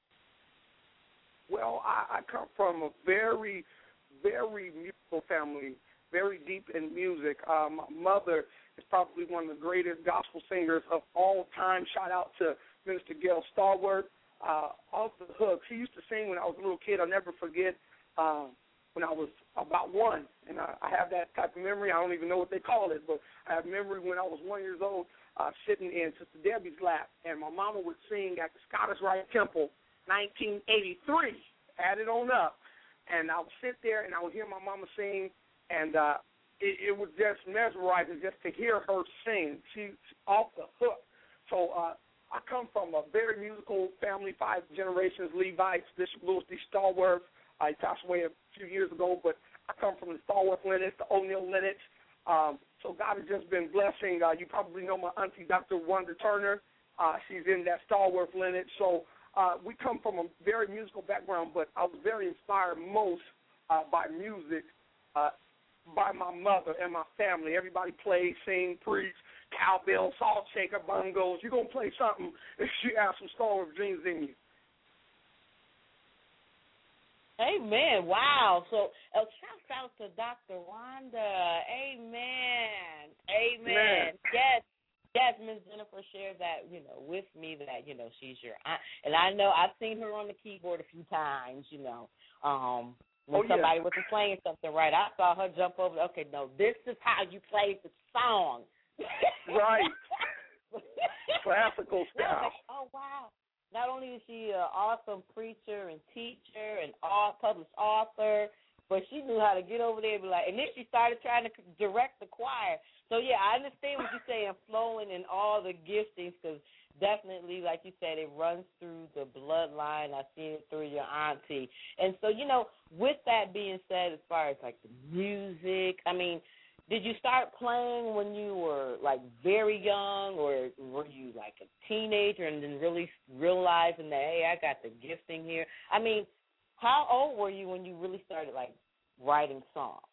Well, I come from a very, very musical family, very deep in music. My mother is probably one of the greatest gospel singers of all time. Shout out to Minister Gail Starworth. Off the hook, she used to sing when I was a little kid. I'll never forget when I was about one, and I have that type of memory. I don't even know what they call it, but I have memory when I was 1 year old sitting in Sister Debbie's lap, and my mama would sing at the Scottish Rite Temple, 1983, add it on up, and I would sit there and I would hear my mama sing, and it was just mesmerizing just to hear her sing. She's off the hook. So I come from a very musical family, 5 generations, Levites, Bishop Louis D. Stallworth. He passed away a few years ago, but I come from the Stallworth lineage, the O'Neill lineage. So God has just been blessing. You probably know my auntie, Dr. Wanda Turner. She's in that Stallworth lineage. So we come from a very musical background, but I was very inspired most by music, by my mother and my family. Everybody plays, sing, preach, cowbell, salt shaker, bongos. You're going to play something if you have some Stallworth dreams in you. Amen. Wow. So shout out to Dr. Wanda. Amen. Amen. Yes. Yes, Ms. Jennifer shared that, with me that, she's your aunt. And I know I've seen her on the keyboard a few times, when somebody wasn't playing something right. I saw her jump over, okay, no, this is how you play the song. Right. Classical style. Like, oh, wow. Not only is she an awesome preacher and teacher and published author, but she knew how to get over there and be like, and then she started trying to direct the choir. So, yeah, I understand what you're saying, flowing in all the giftings, because definitely, like you said, it runs through the bloodline. I see it through your auntie. And so, with that being said, as far as, like, the music, I mean, did you start playing when you were, like, very young, or were you, like, a teenager and then really realizing that, hey, I got the gifting here? I mean, how old were you when you really started, like, writing songs?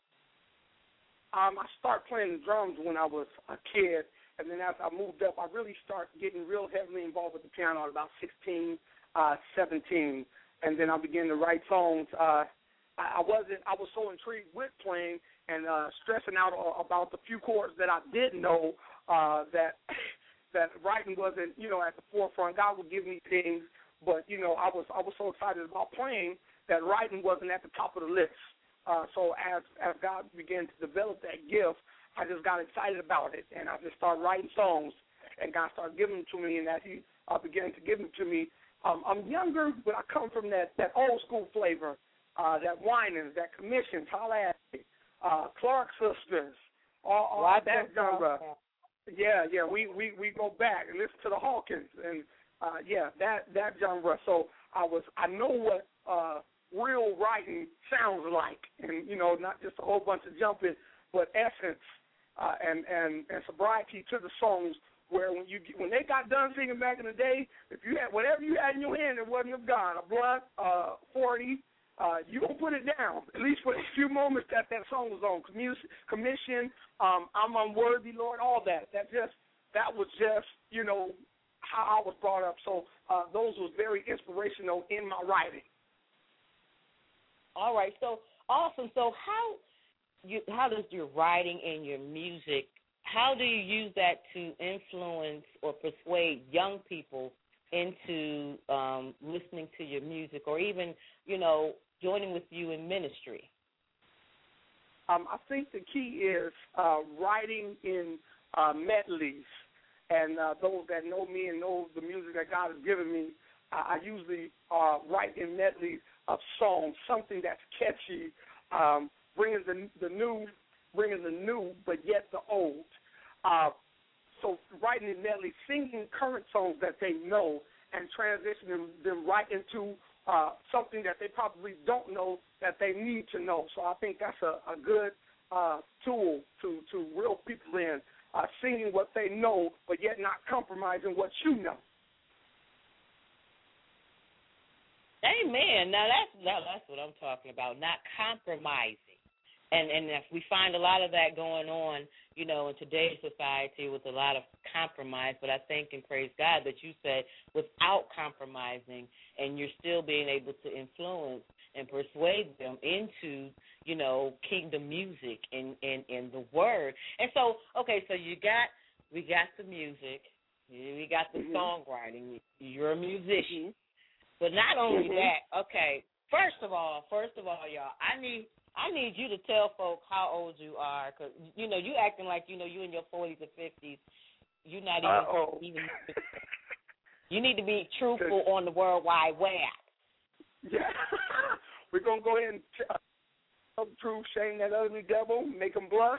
I started playing the drums when I was a kid, and then as I moved up, I really started getting real heavily involved with the piano at about 16, 17, and then I began to write songs. I was so intrigued with playing and stressing out about the few chords that I did know that writing wasn't, at the forefront. God would give me things, but, I was so excited about playing that writing wasn't at the top of the list. So as God began to develop that gift, I just got excited about it, and I just started writing songs, and God started giving them to me, and as He began to give them to me, I'm younger, but I come from that old school flavor, that Winans, that Commissions, holla at me, Clark Sisters, all that genre. Yeah, we go back and listen to the Hawkins, and that genre. So I know what real writing sounds like, and not just a whole bunch of jumping, but essence and sobriety to the songs. Where when they got done singing back in the day, if you had whatever you had in your hand, it wasn't of God. A blunt, 40, you don't put it down. At least for a few moments that song was on. Commission, I'm unworthy, Lord, all that. That was just how I was brought up. So those was very inspirational in my writing. All right. So Awesome. So how does your writing and your music, how do you use that to influence or persuade young people into listening to your music, or even, joining with you in ministry? I think the key is writing in medleys. And those that know me and know the music that God has given me, I usually write in medleys of songs, something that's catchy, bringing the new, but yet the old. So writing in medleys, singing current songs that they know, and transitioning them right into something that they probably don't know that they need to know. So I think that's a good tool to reel people in, singing what they know, but yet not compromising what you know. Amen. Now that's what I'm talking about, not compromising. And if we find a lot of that going on, in today's society with a lot of compromise, but I think and praise God that you said without compromising, and you're still being able to influence and persuade them into, kingdom music and the word. And so, okay, so we got the music, we got the songwriting, you're a musician. But not only that, okay, first of all, y'all, I need you to tell folks how old you are, because, you acting like, you in your 40s or 50s. You're not even you need to be truthful on the World Wide Web. Yeah. We're going to go ahead and tell the truth, shame that ugly devil, make them blush.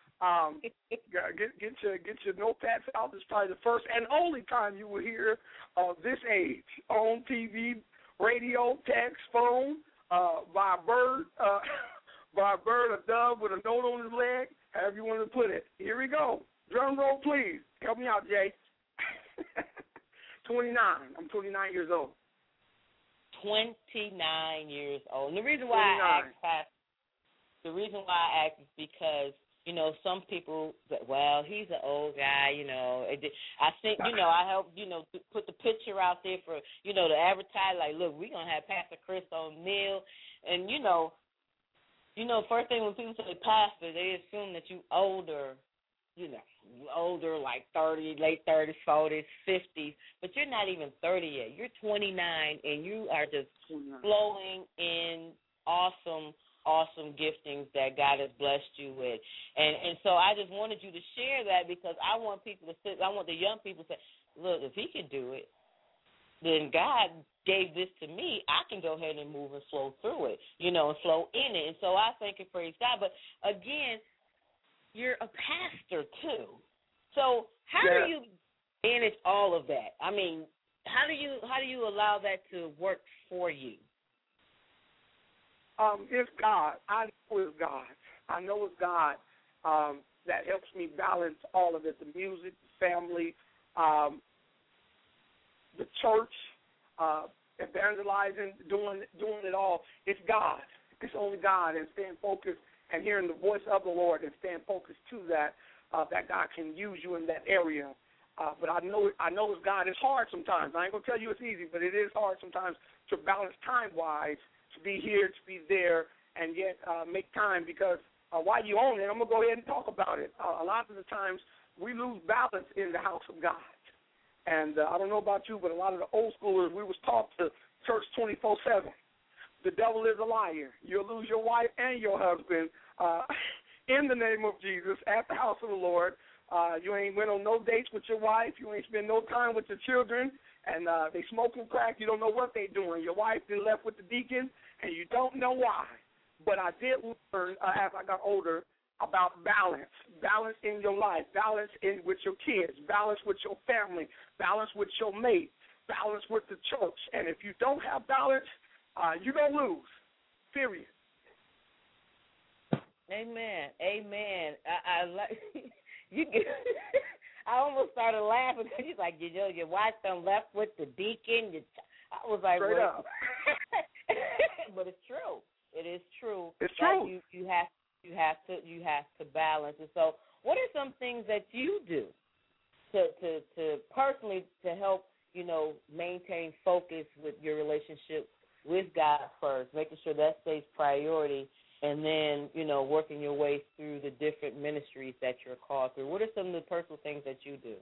Get your notepads out. This is probably the first and only time you will hear of this age on TV, radio, text, phone, by a bird, a dove with a note on his leg, however you want to put it. Here we go. Drum roll, please. Help me out, Jay. 29. I'm 29 years old. 29 years old. And the reason why I asked is because, some people, well, he's an old guy, I think, I helped, put the picture out there for, to advertise, like, look, we're going to have Pastor Chris O'Neal. And, first thing when people say pastor, they assume that you older, like 30, late 30s, 40s, 50s, but you're not even 30 yet. You're 29, and you are just flowing in awesome giftings that God has blessed you with. And so I just wanted you to share that, because I want the young people to say, look, if he can do it, then God gave this to me. I can go ahead and move and flow through it, and flow in it. And so I thank and praise God. But again, you're a pastor too. So how do you manage all of that? I mean, how do you allow that to work for you? It's God. I know it's God. I know it's God that helps me balance all of it: the music, the family, the church, evangelizing, doing it all. It's God. It's only God, and staying focused and hearing the voice of the Lord and staying focused to that, that God can use you in that area. But I know it's God. It's hard sometimes. I ain't going to tell you it's easy, but it is hard sometimes to balance time-wise, to be here, to be there, and yet make time, because while you own it, I'm going to go ahead and talk about it. A lot of the times we lose balance in the house of God. And I don't know about you, but a lot of the old schoolers, we was taught to church 24/7. The devil is a liar. You'll lose your wife and your husband in the name of Jesus at the house of the Lord. You ain't went on no dates with your wife. You ain't spent no time with your children. And they smoking crack. You don't know what they doing. Your wife been left with the deacon, and you don't know why. But I did learn as I got older about balance in your life, balance with your kids, balance with your family, balance with your mate, balance with the church. And if you don't have balance, you're going to lose, period. Amen. I like you. I almost started laughing because he's like, your wife done left with the deacon. I was like, straight up. But it's true. It is true. It's true. You have to balance. And so, what are some things that you do to personally to help maintain focus with your relationship with God first, making sure that stays priority, and then, working your way through the different ministries that you're called through? What are some of the personal things that you do?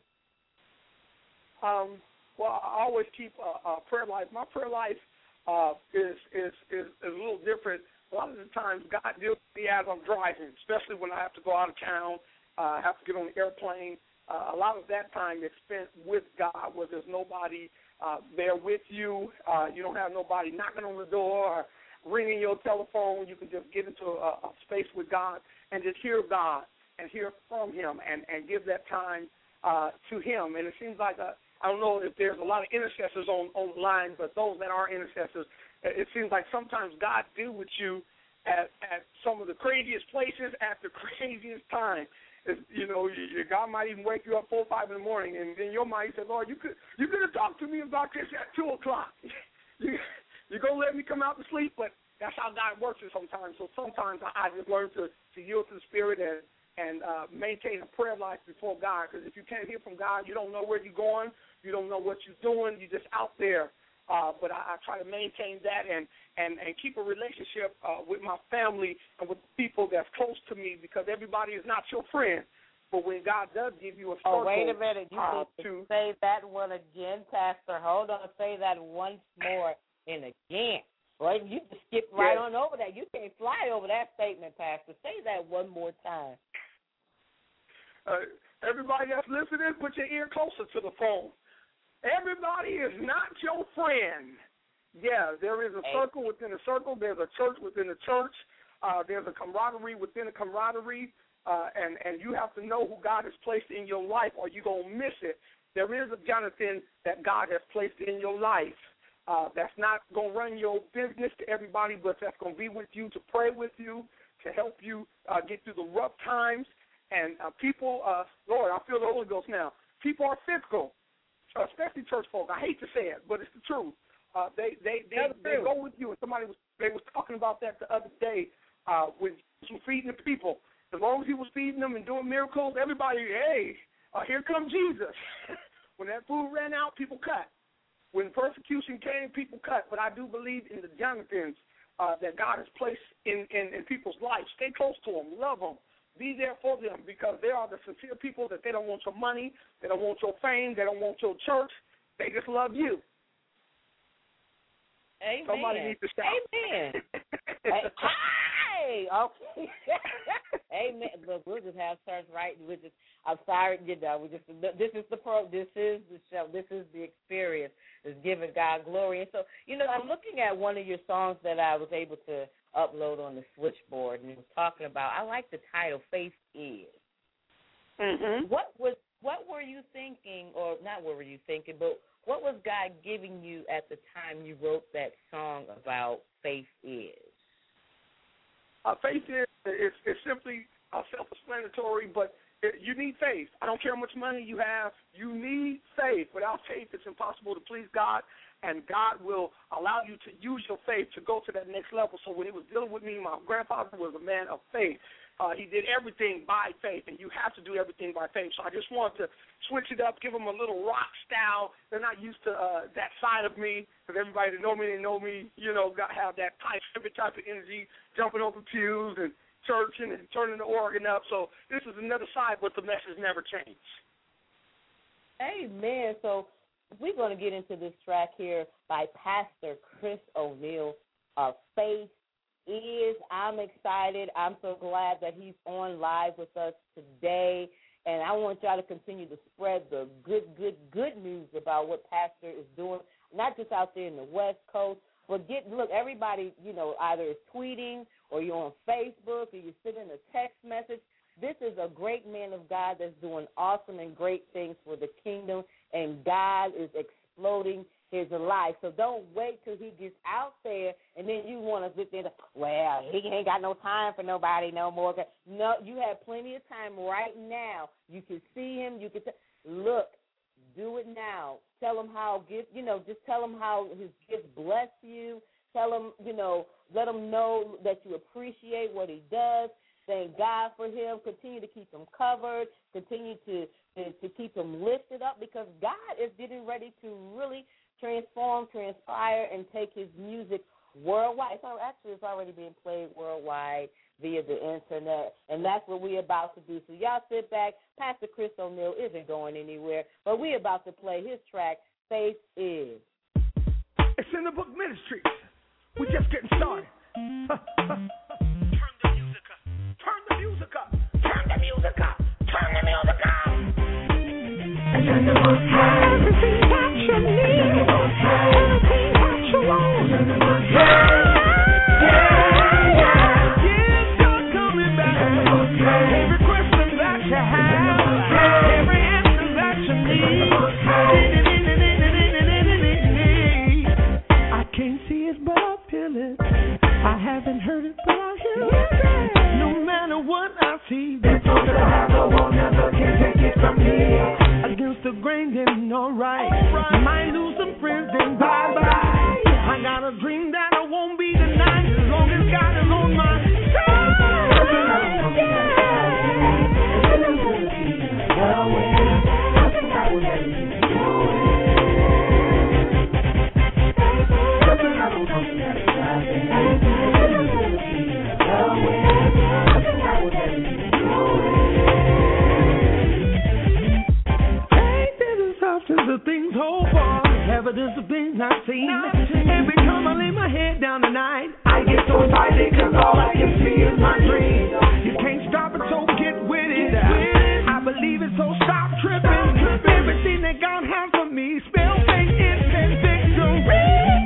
Well, I always keep a prayer life. My prayer life is a little different. A lot of the times God deals with me as I'm driving, especially when I have to go out of town, have to get on the airplane. A lot of that time is spent with God, where there's nobody there with you. You don't have nobody knocking on the door or ringing your telephone. You can just get into a space with God and just hear God and hear from Him and give that time to Him. And it seems like I don't know if there's a lot of intercessors on the line, but those that are intercessors, it seems like sometimes God deals with you at some of the craziest places at the craziest time. God might even wake you up 4 or 5 in the morning, and in your mind you say, Lord, you could have talked to me about this at 2 o'clock. You're going to let me come out to sleep, but that's how God works it sometimes. So sometimes I just learn to yield to the Spirit and maintain a prayer life before God, because if you can't hear from God, you don't know where you're going, you don't know what you're doing, you're just out there. But I try to maintain that and keep a relationship with my family and with people that's close to me, because everybody is not your friend. But when God does give you a circle, wait a minute. You need to say that one again, Pastor. Hold on. Say that once more and again. Well, you just skip right on over that. You can't fly over that statement, Pastor. Say that one more time. Everybody that's listening, put your ear closer to the phone. Everybody is not your friend. Yeah, there is a circle within a circle. There's a church within a church. There's a camaraderie within a camaraderie. And you have to know who God has placed in your life, or you're going to miss it. There is a Jonathan that God has placed in your life. That's not going to run your business to everybody, but that's going to be with you, to pray with you, to help you get through the rough times. And people, Lord, I feel the Holy Ghost now. People are fickle, especially church folk. I hate to say it, but it's the truth. They go with you. And they was talking about that the other day with feeding the people. As long as he was feeding them and doing miracles, everybody, hey, here comes Jesus. When that food ran out, people cut. When persecution came, people cut. But I do believe in the Jonathans that God has placed in people's lives. Stay close to them. Love them. Be there for them, because they are the sincere people that they don't want your money, they don't want your fame, they don't want your church. They just love you. Amen. Somebody needs to shout. Amen. Hey, okay. Amen. Look, we'll just have church right. I'm sorry, this is the show. This is the experience. Is giving God glory. And so, I'm looking at one of your songs that I was able to upload on the switchboard, and it was talking about, I like the title, Faith Is. Mm-hmm. What were you thinking, or not what were you thinking, but what was God giving you at the time you wrote that song about Faith Is? Faith is simply self-explanatory, but you need faith. I don't care how much money you have. You need faith. Without faith, it's impossible to please God, and God will allow you to use your faith to go to that next level. So when he was dealing with me, my grandfather was a man of faith. He did everything by faith, and you have to do everything by faith. So I just wanted to switch it up, give them a little rock style. They're not used to that side of me, because everybody that know me, got to have that favorite type of energy, jumping over pews and churching and turning the organ up. So this is another side, but the message never changed. Amen. So we're going to get into this track here by Pastor Chris O'Neal of Faith Is. I'm excited. I'm so glad that he's on live with us today. And I want y'all to continue to spread the good news about what Pastor is doing, not just out there in the West Coast, but look, everybody, either is tweeting or you're on Facebook or you're sending a text message. This is a great man of God that's doing awesome and great things for the kingdom, and God is exploding his life. So don't wait till he gets out there and then you want to sit there and, well, he ain't got no time for nobody no more. No, you have plenty of time right now. You can see him. You can look, do it now. Tell him how just tell him how his gifts bless you. Tell him, let him know that you appreciate what he does. Thank God for him. Continue to keep him covered. Continue to keep him lifted up, because God is getting ready to really transform, transpire, and take his music worldwide. It's already being played worldwide via the internet, and that's what we're about to do. So y'all sit back. Pastor Chris O'Neal isn't going anywhere, but we're about to play his track, Faith Is. It's in the book Ministries. We're just getting started. Turn the music up. Turn the music up. Turn the music up. Turn the music up. It's in the book. Everything that you need. Everything that you want. It's in the book. Every question that you have, every answer that you need. I can't see it, but I feel it. I haven't heard it, but I hear it. No matter what I see, the thought that I have, no one ever can take it from me. Against the grain, then alright. Might lose some friends, then bye-bye. I got a dream that I won't be denied as long as God is on my side. The things hope for, evidence of things not seen. Every time I lay my head down tonight, I get so excited because all I can see is my dream. You can't stop it, so get with it. I believe it, so stop tripping. Everything that God has for me, spell faith, instant victory.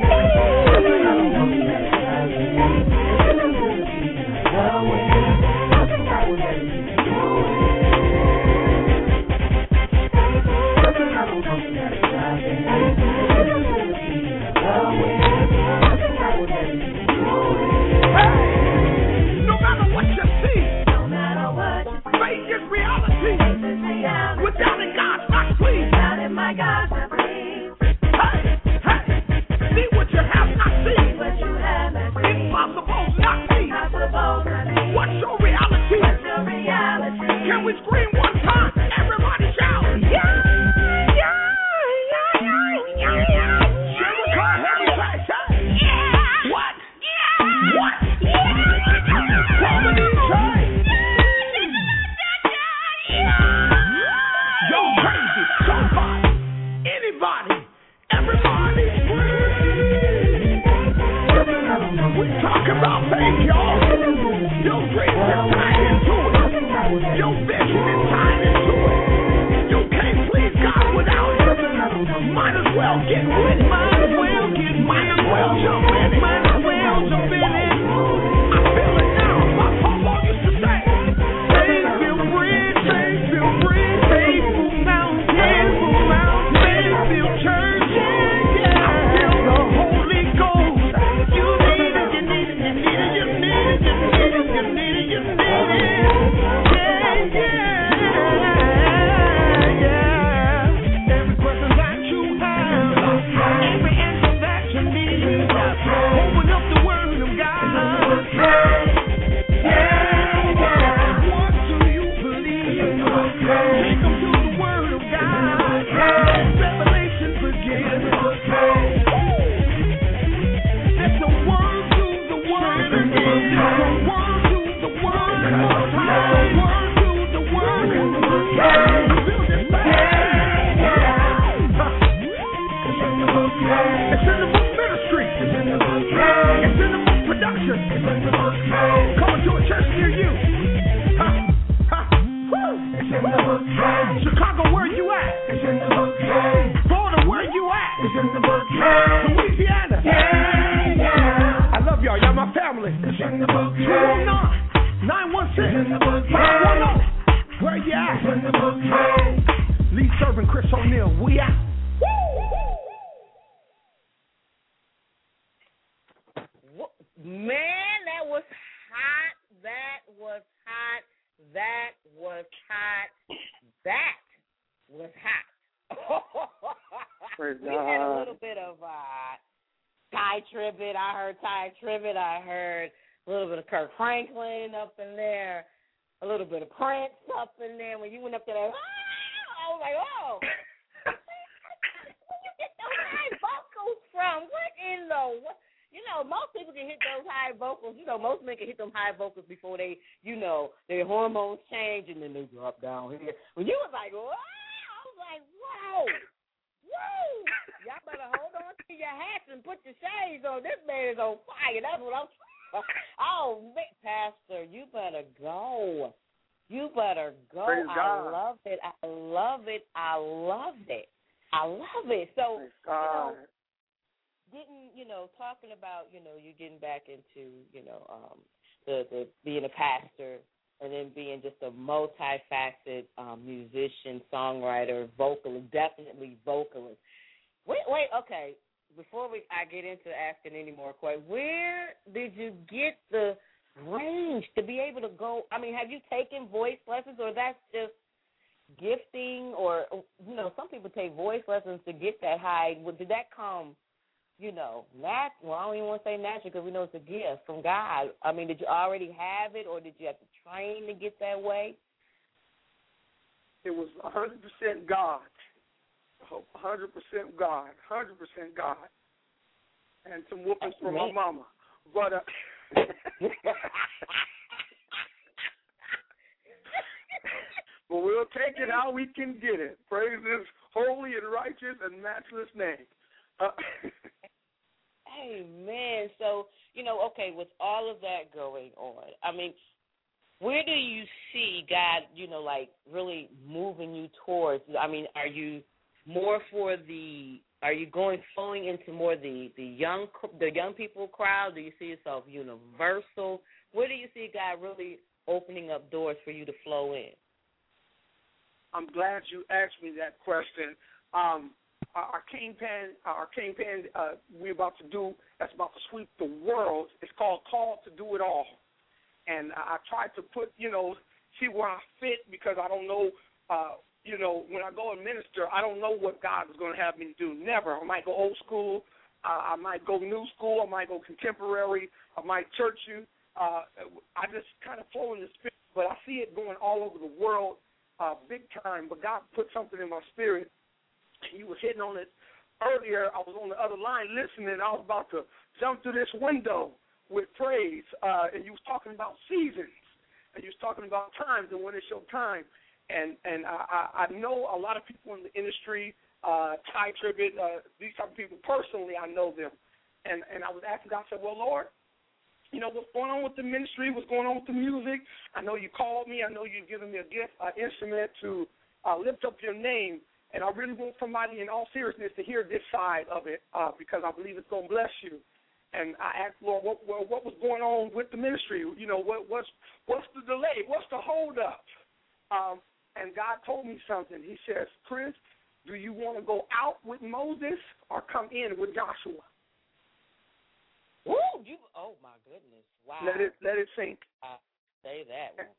Without it, God's not pleased. Without it, my God's not pleased. Hey, see what you have not seen. What you have not seen. Impossible's not seen. What's your reality? What's your reality? Can we scream one time? Everybody shout. Yeah. What? Anybody, everybody's free. We're talking about faith, y'all. Your dreams are tied into it. Your vision is tied into it. You can't please God without it. Might as well get with it. Might as well jump in it. I feel it now. My papa used to say, faith will bridge, faith will bridge, faith will mountain, faith will church. I feel the Holy Ghost. You need it, you need it, you need it, you need it, you need it, you need it, you need it. Yeah. Every question that you have, every answer that you need, open up the Word of God. What do you believe? Take them to the Word of God. Revelation begins. Let the Word do the Word again. The Word do the Word more time. The Word do the Word. Feel this thing. It's in the book ministry. It's in the book production. Coming to a church near you. It's in the book. Chicago, where you at? It's in the book. Florida, where you at? It's in the book. Louisiana. I love y'all. Y'all my family. It's in the book. 209-916-510. Where you at? It's in the book. Lead servant Chris O'Neal. We out. Man, that was hot. That was hot. That was hot. That was hot. We had a little bit of Ty Tribbett. I heard Ty Tribbett. I heard a little bit of Kirk Franklin up in there. A little bit of Prince up in there. When you went up to that, I was like, oh. Where you get those high vocals from? What in the... You know, most of can hit those high vocals. You know, most men can hit them high vocals before they, you know, their hormones change and then they drop down here. When you was like, wow, I was like, whoa. Woo! Y'all better hold on to your hats and put your shades on. This man is on fire. That's what I'm Oh, Pastor, you better go. You better go. Praise God. I love it. I love it. I love it. I love it. So, Praise God. Talking about, you getting back into, the being a pastor and then being just a multifaceted musician, songwriter, vocalist, definitely vocalist. Wait, okay. Before I get into asking any more questions, where did you get the range to be able to go? I mean, have you taken voice lessons, or that's just gifting? Or, some people take voice lessons to get that high. Did that come, I don't even want to say natural because we know it's a gift from God. I mean, did you already have it, or did you have to train to get that way? It was 100% God. 100% God. 100% God. And some whoopings from my mama. But but we'll take it how we can get it. Praise His holy and righteous and matchless name. Amen. So, okay, with all of that going on, I mean, where do you see God, really moving you towards? I mean, are you more are you flowing into more the young people crowd? Do you see yourself universal? Where do you see God really opening up doors for you to flow in? I'm glad you asked me that question. Our campaign we're about to do, that's about to sweep the world. It's called Call to Do It All. And I tried to put, see where I fit, because I don't know, when I go and minister, I don't know what God is going to have me do. Never. I might go old school. I might go new school. I might go contemporary. I might church you. I just kind of flow in the spirit, but I see it going all over the world big time. But God put something in my spirit. You was hitting on it earlier. I was on the other line listening. I was about to jump through this window with praise, and you was talking about seasons, and you was talking about times and when it's your time. And I know a lot of people in the industry, Ty Tribbett, these type of people, personally, I know them. And I was asking God, I said, well, Lord, what's going on with the ministry, what's going on with the music? I know you called me. I know you've given me a gift, an instrument to lift up your name. And I really want somebody in all seriousness to hear this side of it, because I believe it's going to bless you. And I asked, Lord, what was going on with the ministry? What's the delay? What's the holdup? And God told me something. He says, Chris, do you want to go out with Moses or come in with Joshua? Ooh, oh my goodness! Wow. Let it sink. Say that one.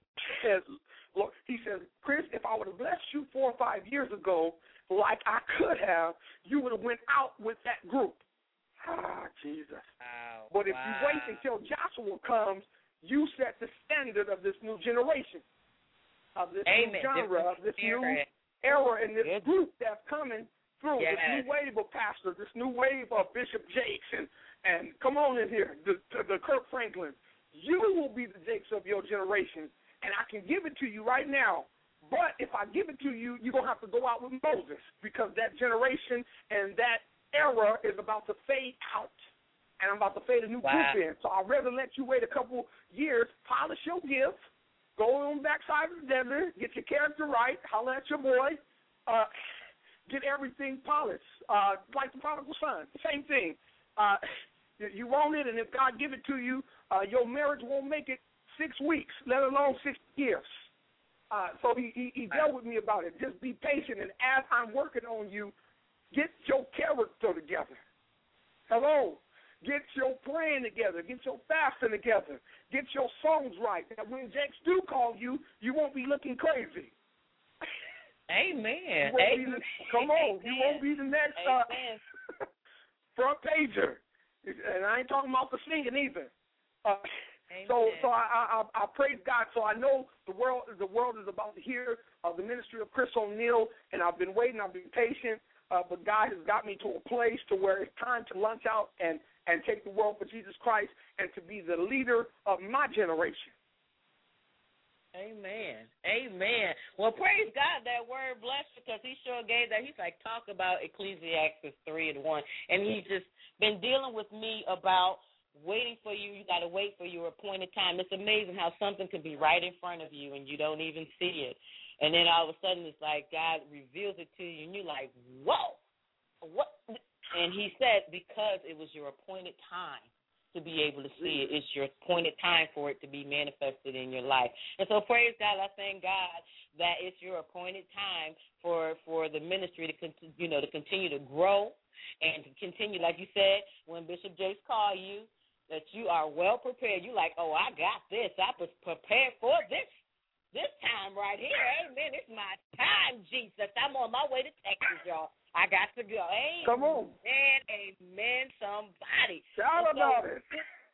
He says, Chris, if I would have blessed you 4 or 5 years ago, like I could have, you would have went out with that group. Jesus. Wow. But if you wait until Joshua comes, you set the standard of this new generation, of this new genre, of this new era, and this group that's coming through, this new wave of pastor, this new wave of Bishop Jakes, and come on in here, the Kirk Franklin. You will be the Jakes of your generation, and I can give it to you right now. But if I give it to you, you're going to have to go out with Moses, because that generation and that era is about to fade out, and I'm about to fade a new group in. So I'd rather let you wait a couple years, polish your gift, go on the backside of the desert, get your character right, holler at your boy, get everything polished, like the prodigal son. Same thing. You want it, and if God give it to you, your marriage won't make it 6 weeks, let alone 6 years. So he dealt with me about it. Just be patient, and as I'm working on you, get your character together. Hello. Get your praying together. Get your fasting together. Get your songs right. And when Jakes do call you, you won't be looking crazy. Amen. Come on. You won't be the next front pager. And I ain't talking about the singing either. So I praise God. So I know the world is about to hear the ministry of Chris O'Neal, and I've been waiting. I've been patient. but God has got me to a place to where it's time to launch out and take the world for Jesus Christ and to be the leader of my generation. Amen. Amen. Well, praise God, that word blessed, because he sure gave that. He's like, talk about Ecclesiastes 3:1. And he's just been dealing with me about waiting for you. You got to wait for your appointed time. It's amazing how something can be right in front of you and you don't even see it. And then all of a sudden it's like God reveals it to you and you're like, whoa, what? And he said, because it was your appointed time to be able to see it. It's your appointed time for it to be manifested in your life. And so praise God, I thank God that it's your appointed time for the ministry to continue to grow and to continue, like you said, when Bishop Jakes called you, that you are well prepared. You like, oh, I got this. I was prepared for this time right here. Amen. It's my time, Jesus. I'm on my way to Texas, y'all. I got to go. Amen. Come on. Amen, somebody. Shout about it.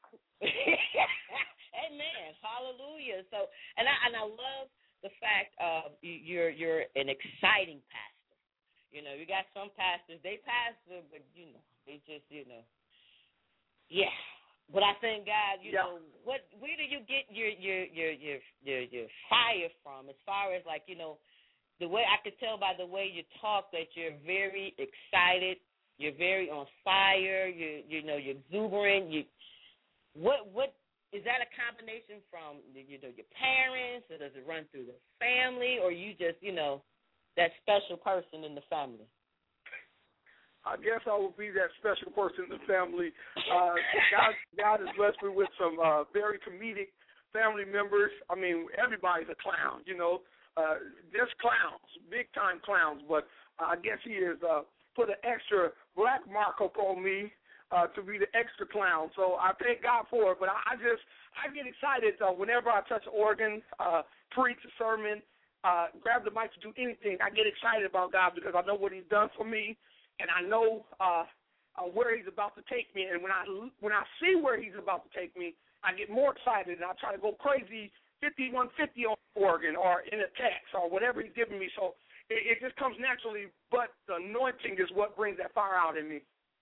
Amen. Hallelujah. So, and I love the fact you're an exciting pastor. You know, you got some pastors, they pastor, but they just, yeah. But I thank God, where do you get your fire from? As far as like, the way I could tell by the way you talk that you're very excited, you're very on fire, you're exuberant. What is that a combination from your parents, or does it run through the family, or you just that special person in the family? I guess I will be that special person in the family. God has blessed me with some very comedic family members. I mean, everybody's a clown, just clowns, big-time clowns. But I guess he has put an extra black mark up on me to be the extra clown. So I thank God for it. But I get excited whenever I touch an organ, preach a sermon, grab the mic to do anything. I get excited about God because I know what he's done for me, and I know where he's about to take me. And when I see where he's about to take me, I get more excited, and I try to go crazy 5150 on organ or in a text or whatever he's giving me. So it just comes naturally, but the anointing is what brings that fire out in me.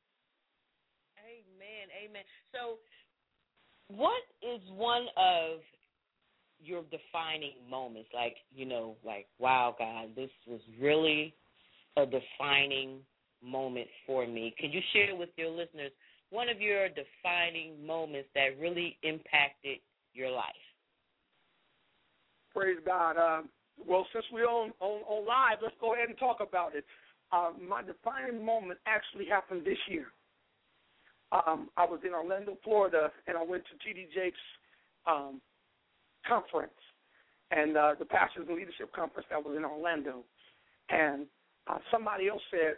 Amen, amen. So what is one of your defining moments? Like, wow, God, this was really a defining moment for me. Could you share with your listeners one of your defining moments that really impacted your life? Praise God. Well, since we're on live, let's go ahead and talk about it. My defining moment actually happened this year. I was in Orlando, Florida, and I went to T.D. Jakes' conference, and the Pastors and Leadership Conference that was in Orlando. And somebody else said,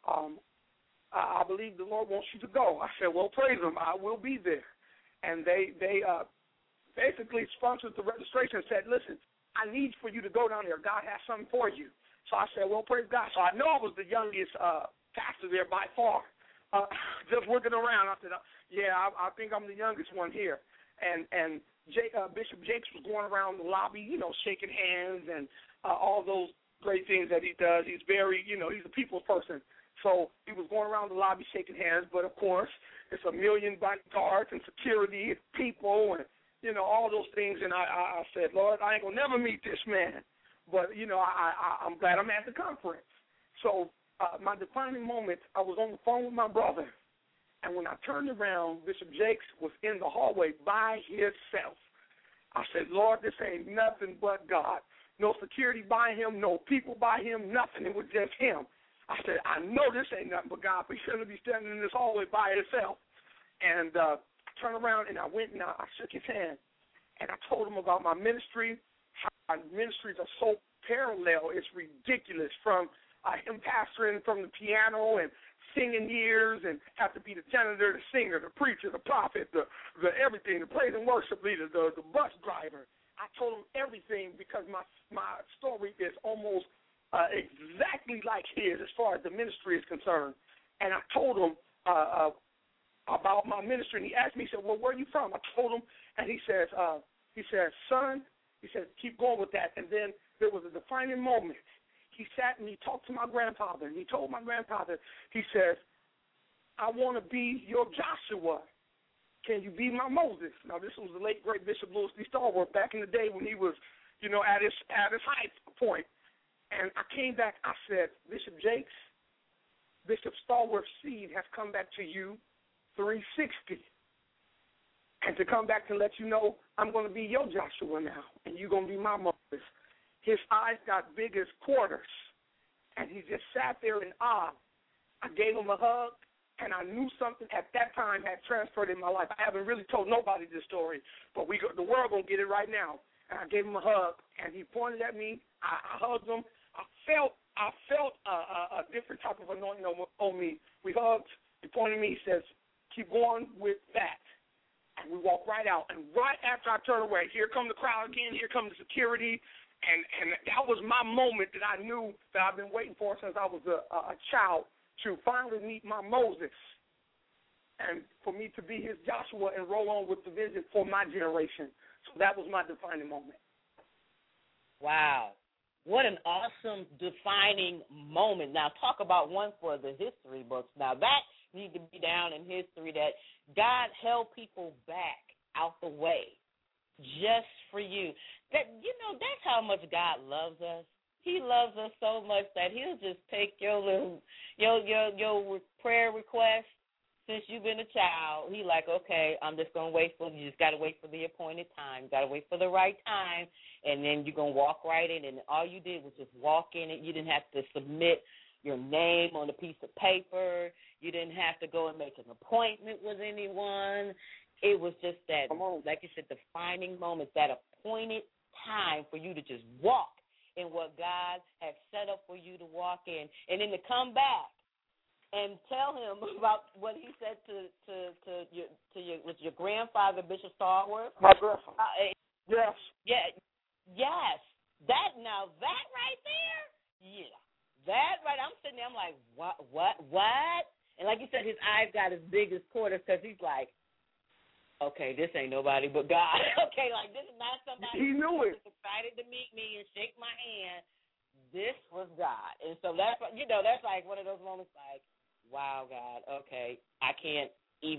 I believe the Lord wants you to go. I said, well, praise him. I will be there. And they basically sponsored the registration and said, listen, I need for you to go down there. God has something for you. So I said, well, praise God. So I know I was the youngest pastor there by far. Just looking around, I said, I think I'm the youngest one here. And Bishop Jakes was going around the lobby, shaking hands and all those great things that he does. He's very, he's a people's person. So he was going around the lobby shaking hands, but, of course, it's 1 million bodyguards and security and people and, all those things. And I said, Lord, I ain't going to never meet this man. But, I'm glad I'm at the conference. So my defining moment, I was on the phone with my brother, and when I turned around, Bishop Jakes was in the hallway by himself. I said, Lord, this ain't nothing but God. No security by him, no people by him, nothing. It was just him. I said, I know this ain't nothing but God, but he shouldn't be standing in this hallway by himself. And I turned around, and I went and I shook his hand, and I told him about my ministry, how my ministries are so parallel. It's ridiculous, from him pastoring from the piano and singing years and have to be the janitor, the singer, the preacher, the prophet, the everything, the praise and worship leader, the bus driver. I told him everything because my story is almost exactly like his as far as the ministry is concerned. And I told him about my ministry, and he asked me, he said, well, where are you from? I told him, and he says, son, he said, keep going with that. And then there was a defining moment. he sat and he talked to my grandfather, and he told my grandfather, he says, I want to be your Joshua. Can you be my Moses? Now, this was the late, great Bishop Louis D. Stallworth back in the day when he was, at his high point. And I came back, I said, Bishop Jakes, Bishop Stallworth's seed has come back to you 360. And to come back and let you know I'm going to be your Joshua now, and you're going to be my Moses. His eyes got big as quarters, and he just sat there in awe. I gave him a hug, and I knew something at that time had transferred in my life. I haven't really told nobody this story, but the world going to get it right now. And I gave him a hug, and he pointed at me. I hugged him. I felt a different type of anointing on me. We hugged. He pointed at me. He says, keep going with that. And we walked right out. And right after I turned away, here come the crowd again. Here comes the security. And that was my moment that I knew that I've been waiting for since I was a child, to finally meet my Moses and for me to be his Joshua and roll on with the vision for my generation. So that was my defining moment. Wow. What an awesome defining moment. Now, talk about one for the history books. Now, that needs to be down in history, that God held people back out the way just for you. That's how much God loves us. He loves us so much that he'll just take your prayer request since you've been a child. He like, okay, I'm just going to wait for you. You just got to wait for the appointed time. You got to wait for the right time, and then you're going to walk right in. And all you did was just walk in it. You didn't have to submit your name on a piece of paper. You didn't have to go and make an appointment with anyone. It was just that, like you said, defining moment, that appointed time for you to just walk in what God has set up for you to walk in, and then to come back and tell him about what he said to your grandfather, Bishop Stallworth. My grandfather. Yes. Yeah. Yes. That right there. Yeah. That right. I'm sitting there. I'm like, what? And like you said, his eyes got as big as quarters because he's like, okay, this ain't nobody but God. Okay, like this is not somebody he knew it. Who's excited to meet me and shake my hand. This was God. And so that's like one of those moments like, wow, God, okay, I can't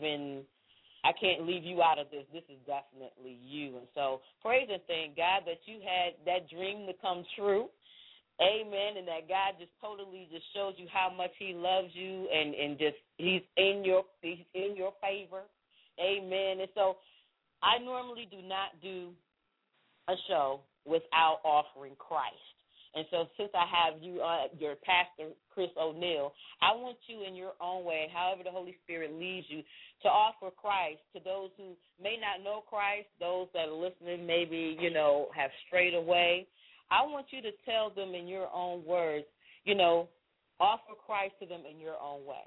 leave you out of this. This is definitely you. And so praise and thank God that you had that dream to come true. Amen. And that God just totally just shows you how much he loves you and just he's in your favor. Amen. And so I normally do not do a show without offering Christ. And so since I have you, your pastor, Chris O'Neal, I want you in your own way, however the Holy Spirit leads you, to offer Christ to those who may not know Christ, those that are listening maybe, have strayed away. I want you to tell them in your own words, offer Christ to them in your own way.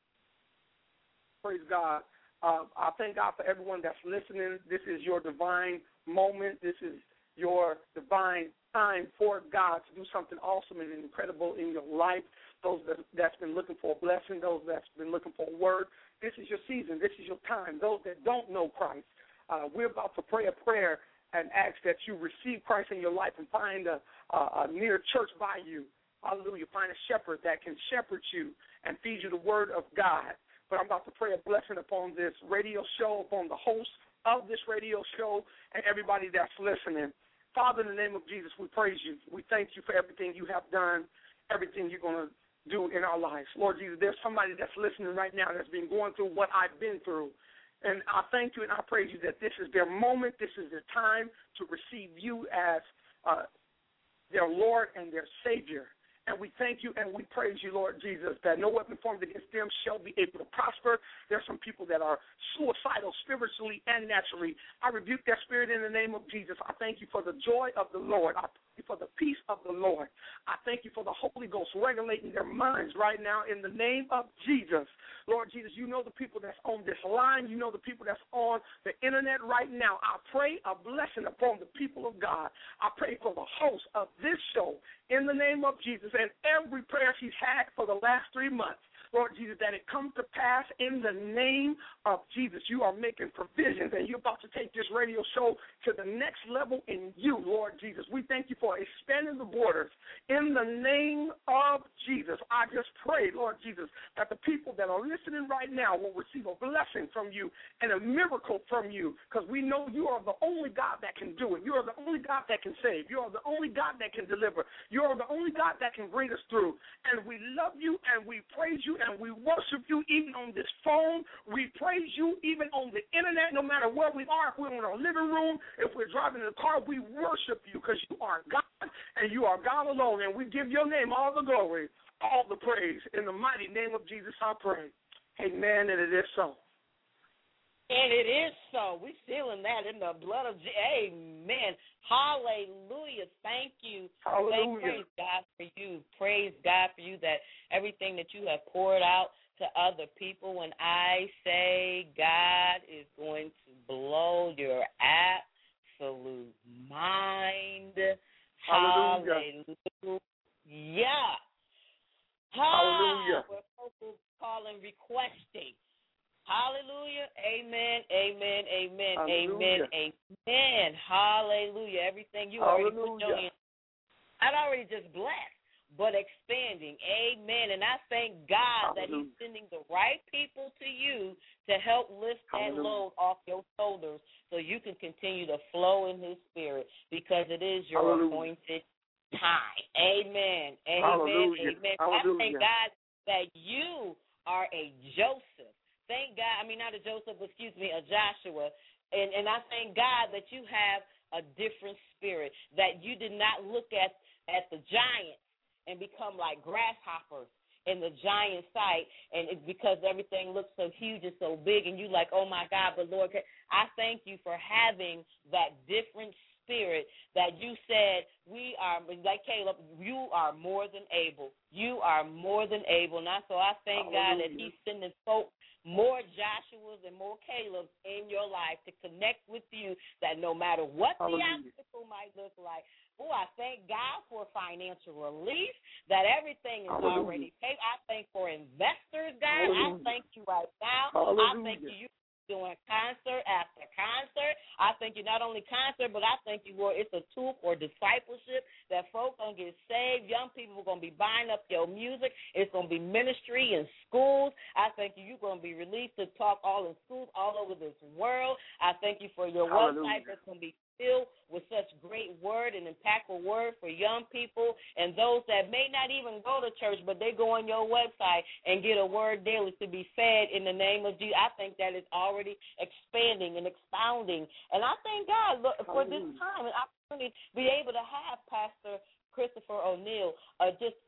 Praise God. I thank God for everyone that's listening. This is your divine moment. This is your divine time for God to do something awesome and incredible in your life. Those that's been looking for a blessing, those that's been looking for a word, this is your season. This is your time. Those that don't know Christ, we're about to pray a prayer and ask that you receive Christ in your life and find a near church by you. Hallelujah. Find a shepherd that can shepherd you and feed you the word of God. But I'm about to pray a blessing upon this radio show, upon the host of this radio show, and everybody that's listening. Father, in the name of Jesus, we praise you. We thank you for everything you have done, everything you're going to do in our lives. Lord Jesus, there's somebody that's listening right now that's been going through what I've been through. And I thank you and I praise you that this is their moment, this is their time to receive you as their Lord and their Savior. And we thank you and we praise you, Lord Jesus, that no weapon formed against them shall be able to prosper. There's some people that are suicidal spiritually and naturally. I rebuke that spirit in the name of Jesus. I thank you for the joy of the Lord. I thank you for the peace of the Lord. I thank you for the Holy Ghost regulating their minds right now in the name of Jesus. Lord Jesus, you know the people that's on this line. You know the people that's on the internet right now. I pray a blessing upon the people of God. I pray for the host of this show in the name of Jesus and every prayer she's had for the last 3 months. Lord Jesus, that it comes to pass in the name of Jesus. You are making provisions, and you're about to take this radio show to the next level in you, Lord Jesus. We thank you for expanding the borders in the name of Jesus. I just pray, Lord Jesus, that the people that are listening right now will receive a blessing from you and a miracle from you, because we know you are the only God that can do it. You are the only God that can save. You are the only God that can deliver. You are the only God that can bring us through. And we love you, and we praise you, and we worship you even on this phone. We praise you even on the internet, no matter where we are. If we're in our living room, if we're driving in the car, we worship you because you are God, and you are God alone. And we give your name all the glory, all the praise. In the mighty name of Jesus, I pray. Amen, and it is so. And it is so. We're sealing that in the blood of Jesus. Amen. Hallelujah. Thank you. Hallelujah. Praise God for you. Praise God for you that everything that you have poured out to other people. When I say God is going to blow your absolute mind. Hallelujah. Hallelujah. Hallelujah. We're supposed to call and requesting. Hallelujah. Amen. Amen. Amen. Hallelujah. Amen. Amen. Hallelujah. Everything you already put your hand. I'd already just blessed, but expanding. Amen. And I thank God that He's sending the right people to you to help lift that load off your shoulders so you can continue to flow in His Spirit, because it is your appointed time. Amen. Amen. Hallelujah. Amen. Hallelujah. I thank God that you are a Joseph. Thank God, not a Joseph, excuse me, a Joshua. And I thank God that you have a different spirit, that you did not look at the giants and become like grasshoppers in the giant sight, and it's because everything looks so huge and so big, and you like, oh, my God, but Lord, I thank you for having that different spirit, that you said we are, like Caleb, you are more than able. You are more than able. And so I thank God that He's sending folks, more Joshuas and more Calebs in your life to connect with you, that no matter what the obstacle might look like, I thank God for financial relief, that everything is already paid. I thank for investors, God. I thank you right now. I thank you doing concert after concert. I thank you not only concert, but I thank you, Lord, it's a tool for discipleship, that folks going to get saved. Young people are going to be buying up your music. It's going to be ministry in schools. I thank you, you're going to be released to talk all in schools all over this world. I thank you for your website that's going to be filled with such great word and impactful word for young people and those that may not even go to church, but they go on your website and get a word daily to be fed in the name of Jesus. I think that is already expanding and expounding. And I thank God for this time and opportunity to be able to have Pastor Christopher O'Neal, just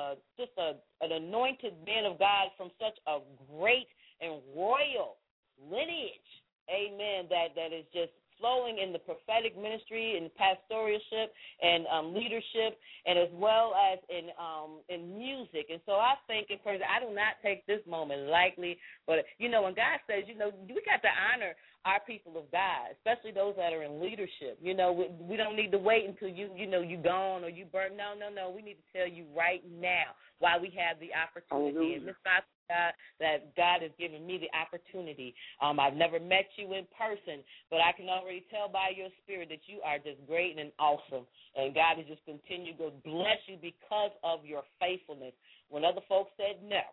an anointed man of God from such a great and royal lineage. Amen. That is just flowing in the prophetic ministry and pastoralship and leadership, and as well as in music. And so I think in person, I do not take this moment lightly, but when God says, we got to honor our people of God, especially those that are in leadership. We don't need to wait until you gone or you burnt. No. We need to tell you right now while we have the opportunity. And Miss God, that God has given me the opportunity. I've never met you in person, but I can already tell by your spirit that you are just great and awesome. And God has just continued to bless you because of your faithfulness when other folks said no.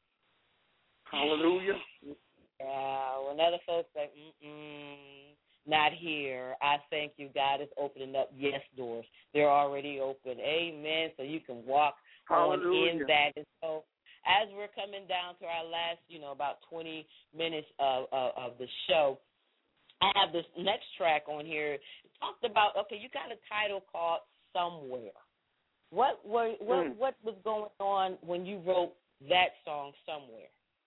Hallelujah. When other folks say, not here, I thank you. God is opening up yes doors. They're already open. Amen. So you can walk on in that. And so as we're coming down to our last, about 20 minutes of the show, I have this next track on here. It talked about, you got a title called Somewhere. What was going on when you wrote that song, Somewhere?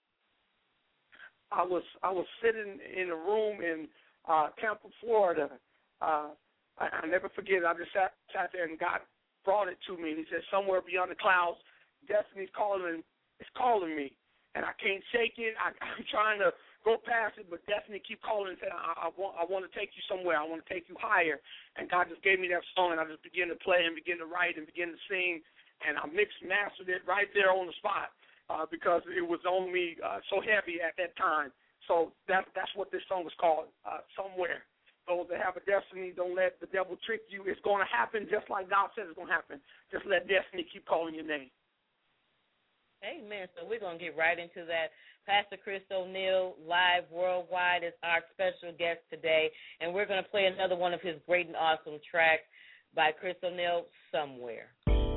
I was sitting in a room in Tampa, Florida. I never forget it. I just sat there and God brought it to me. And He said, somewhere beyond the clouds, destiny's calling. It's calling me, and I can't shake it. I'm trying to go past it, but destiny keep calling and saying, I want to take you somewhere. I want to take you higher. And God just gave me that song, and I just began to play and begin to write and begin to sing, and I mixed, mastered it right there on the spot. because it was on me so heavy at that time. So that's what this song is called, Somewhere. Those that have a destiny, don't let the devil trick you. It's going to happen just like God says it's going to happen. Just let destiny keep calling your name. Amen. So we're going to get right into that. Pastor Chris O'Neal, live worldwide, is our special guest today, and we're going to play another one of his great and awesome tracks by Chris O'Neal, Somewhere.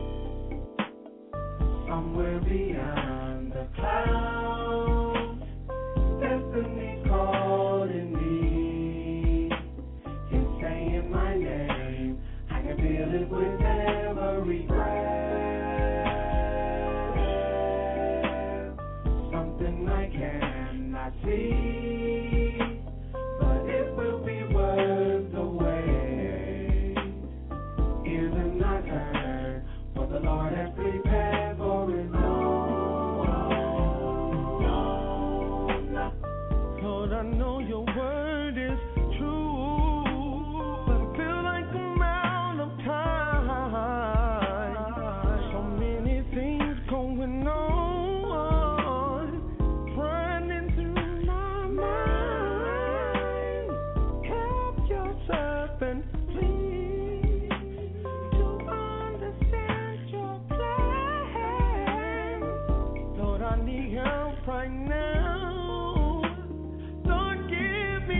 Somewhere beyond the clouds, destiny's calling me. It's saying my name. I can feel it with every breath. Something I cannot see, but it will be worth the wait. Ears have not heard what the Lord has prepared for his own. Lord, I know your word is true, but I feel like I'm out of time. So many things going on, running through my mind. Help your servant, please, to understand your plan. Lord, I need help right now. Lord, give me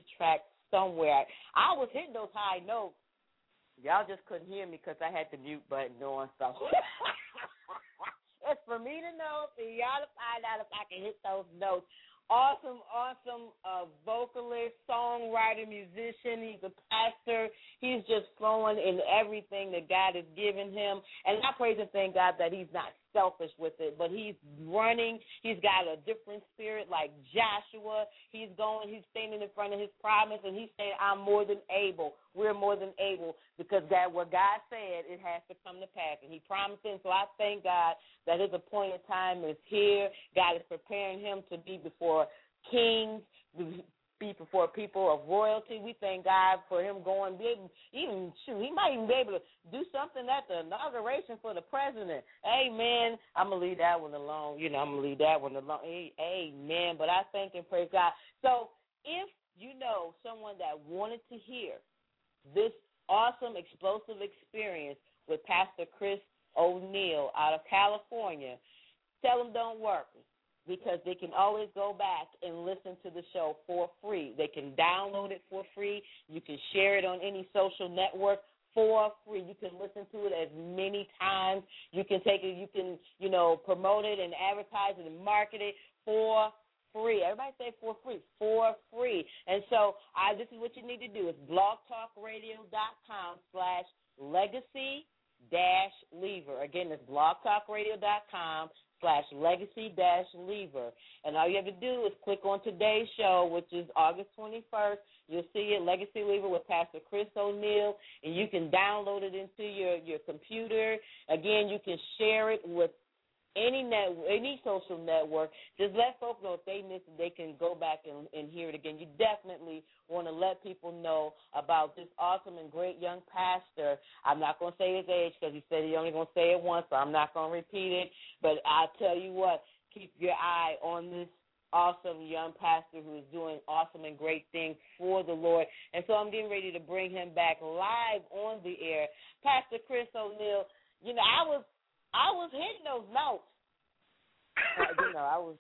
track somewhere. I was hitting those high notes. Y'all just couldn't hear me because I had the mute button on. So it's for me to know, for y'all to find out if I can hit those notes. Awesome vocalist, songwriter, musician. He's a pastor. He's just flowing in everything that God has given him. And I praise and thank God that he's not selfish with it, but he's running. He's got a different spirit like Joshua. He's standing in front of his promise, and he's saying, I'm more than able. We're more than able, because what God said, it has to come to pass, and he promised it. So I thank God that his appointed time is here. God is preparing him to be before kings, be before people of royalty. We thank God for him going, he might even be able to do something at the inauguration for the president. Amen. I'm going to leave that one alone. Amen. But I thank and praise God. So if you know someone that wanted to hear this awesome, explosive experience with Pastor Chris O'Neal out of California, tell them don't worry, because they can always go back and listen to the show for free. They can download it for free. You can share it on any social network for free. You can listen to it as many times. You can take it, you can, promote it and advertise it and market it for free. Everybody say for free. And so this is what you need to do. It's blogtalkradio.com/legacy-lever. Again, it's blogtalkradio.com/legacy-lever. And all you have to do is click on today's show, which is August 21st. You'll see it, Legacy Lever with Pastor Chris O'Neal, and you can download it into your computer. Again, you can share it with any social network. Just let folks know if they missed it, they can go back and hear it again. You definitely want to let people know about this awesome and great young pastor. I'm not going to say his age because he said he only going to say it once, so I'm not going to repeat it. But I'll tell you what, keep your eye on this awesome young pastor who is doing awesome and great things for the Lord. And so I'm getting ready to bring him back live on the air. Pastor Chris O'Neal, I was hitting those notes. I was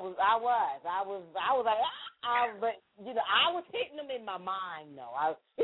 hitting them in my mind, though.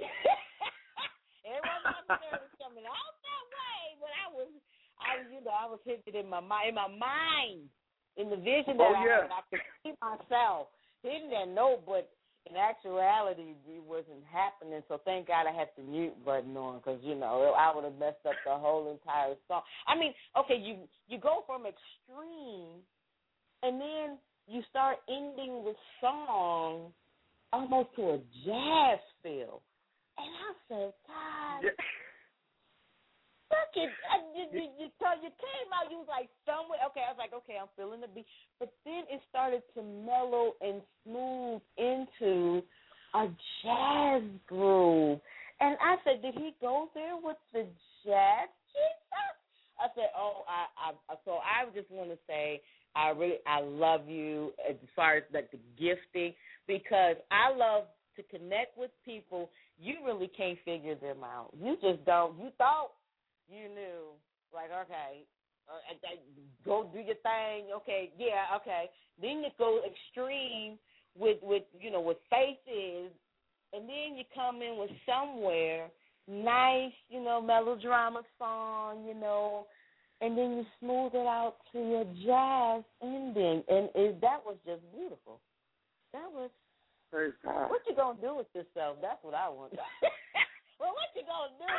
It wasn't necessarily coming out that way, but I was hitting it in my mind, in the vision that I had. I could see myself hitting that note, but in actuality, it wasn't happening. So thank God I had the mute button on, because I would have messed up the whole entire song. I mean, okay, you go from extreme, and then you start ending the song almost to a jazz feel, and I said, God. Yeah. Look, you came out, you was like somewhere. Okay, I was like, okay, I'm feeling the beat. But then it started to mellow and smooth into a jazz groove. And I said, did he go there with the jazz? Jesus? I said, so I just want to say I love you as far as like the gifting, because I love to connect with people. You really can't figure them out. You just don't. You thought you knew, like, okay, go do your thing, okay, yeah, okay. Then you go extreme with faith is, and then you come in with somewhere nice, melodrama song, and then you smooth it out to your jazz ending, and that was just beautiful. That was. Praise God. What you gonna do with yourself? That's what I want. Well, what you gonna do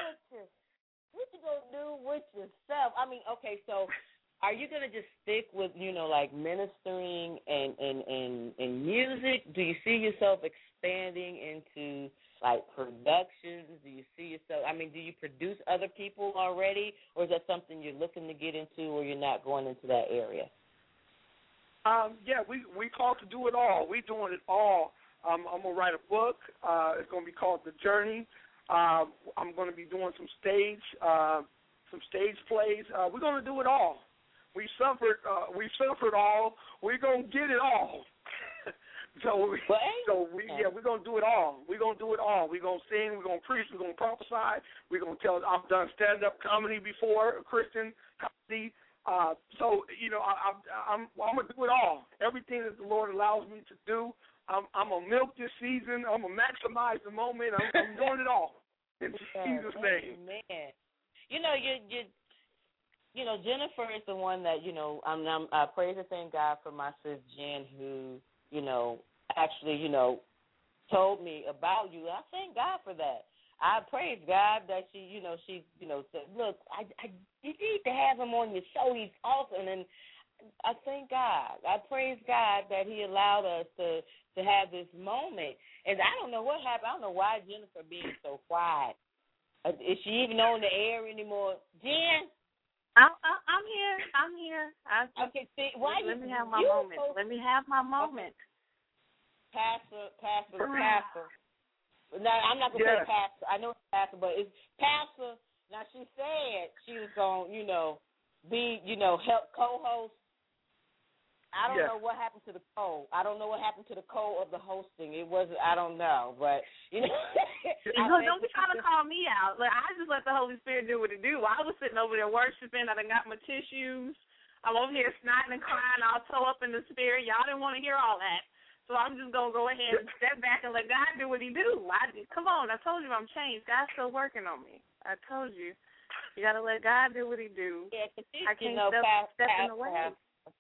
with yourself? I mean, okay, so are you gonna just stick with, like ministering and music? Do you see yourself expanding into like productions? Do you see yourself, do you produce other people already, or is that something you're looking to get into, or you're not going into that area? Yeah, we called to do it all. We doing it all. I'm gonna write a book. It's gonna be called The Journey. I'm gonna be doing some stage plays. We're gonna do it all. We suffered all. We're gonna get it all. We're gonna do it all. We're gonna do it all. We're gonna sing. We're gonna preach. We're gonna prophesy. We're gonna tell. I've done stand-up comedy before, Christian comedy. I'm gonna do it all. Everything that the Lord allows me to do, I'm gonna milk this season. I'm gonna maximize the moment. I'm doing it all in Jesus' name. Amen. Jennifer is the one that I praise and thank God for my sis Jen, who actually told me about you. I thank God for that. I praise God that she said, look, you need to have him on your show. He's awesome. And I thank God. I praise God that he allowed us to have this moment. And I don't know what happened. I don't know why Jennifer being so quiet. Is she even on the air anymore? Jen? I'm here. Okay, see, why let me have my moment. Let me have my moment. Pastor. No, I'm not going to say pastor. I know it's pastor, but it's pastor. Now, she said she was going to, be, help co-host. I don't know what happened to the co. I don't know what happened to the co of the hosting. It wasn't, I don't know, but, don't be trying to call me out. Like, I just let the Holy Spirit do what it do. I was sitting over there worshiping. I done got my tissues. I'm over here snotting and crying. I'll toe up in the spirit. Y'all didn't want to hear all that. So I'm just going to go ahead and step back and let God do what he do. Come on, I told you I'm changed. God's still working on me. I told you. You got to let God do what he do. Yeah, I can't step in the way.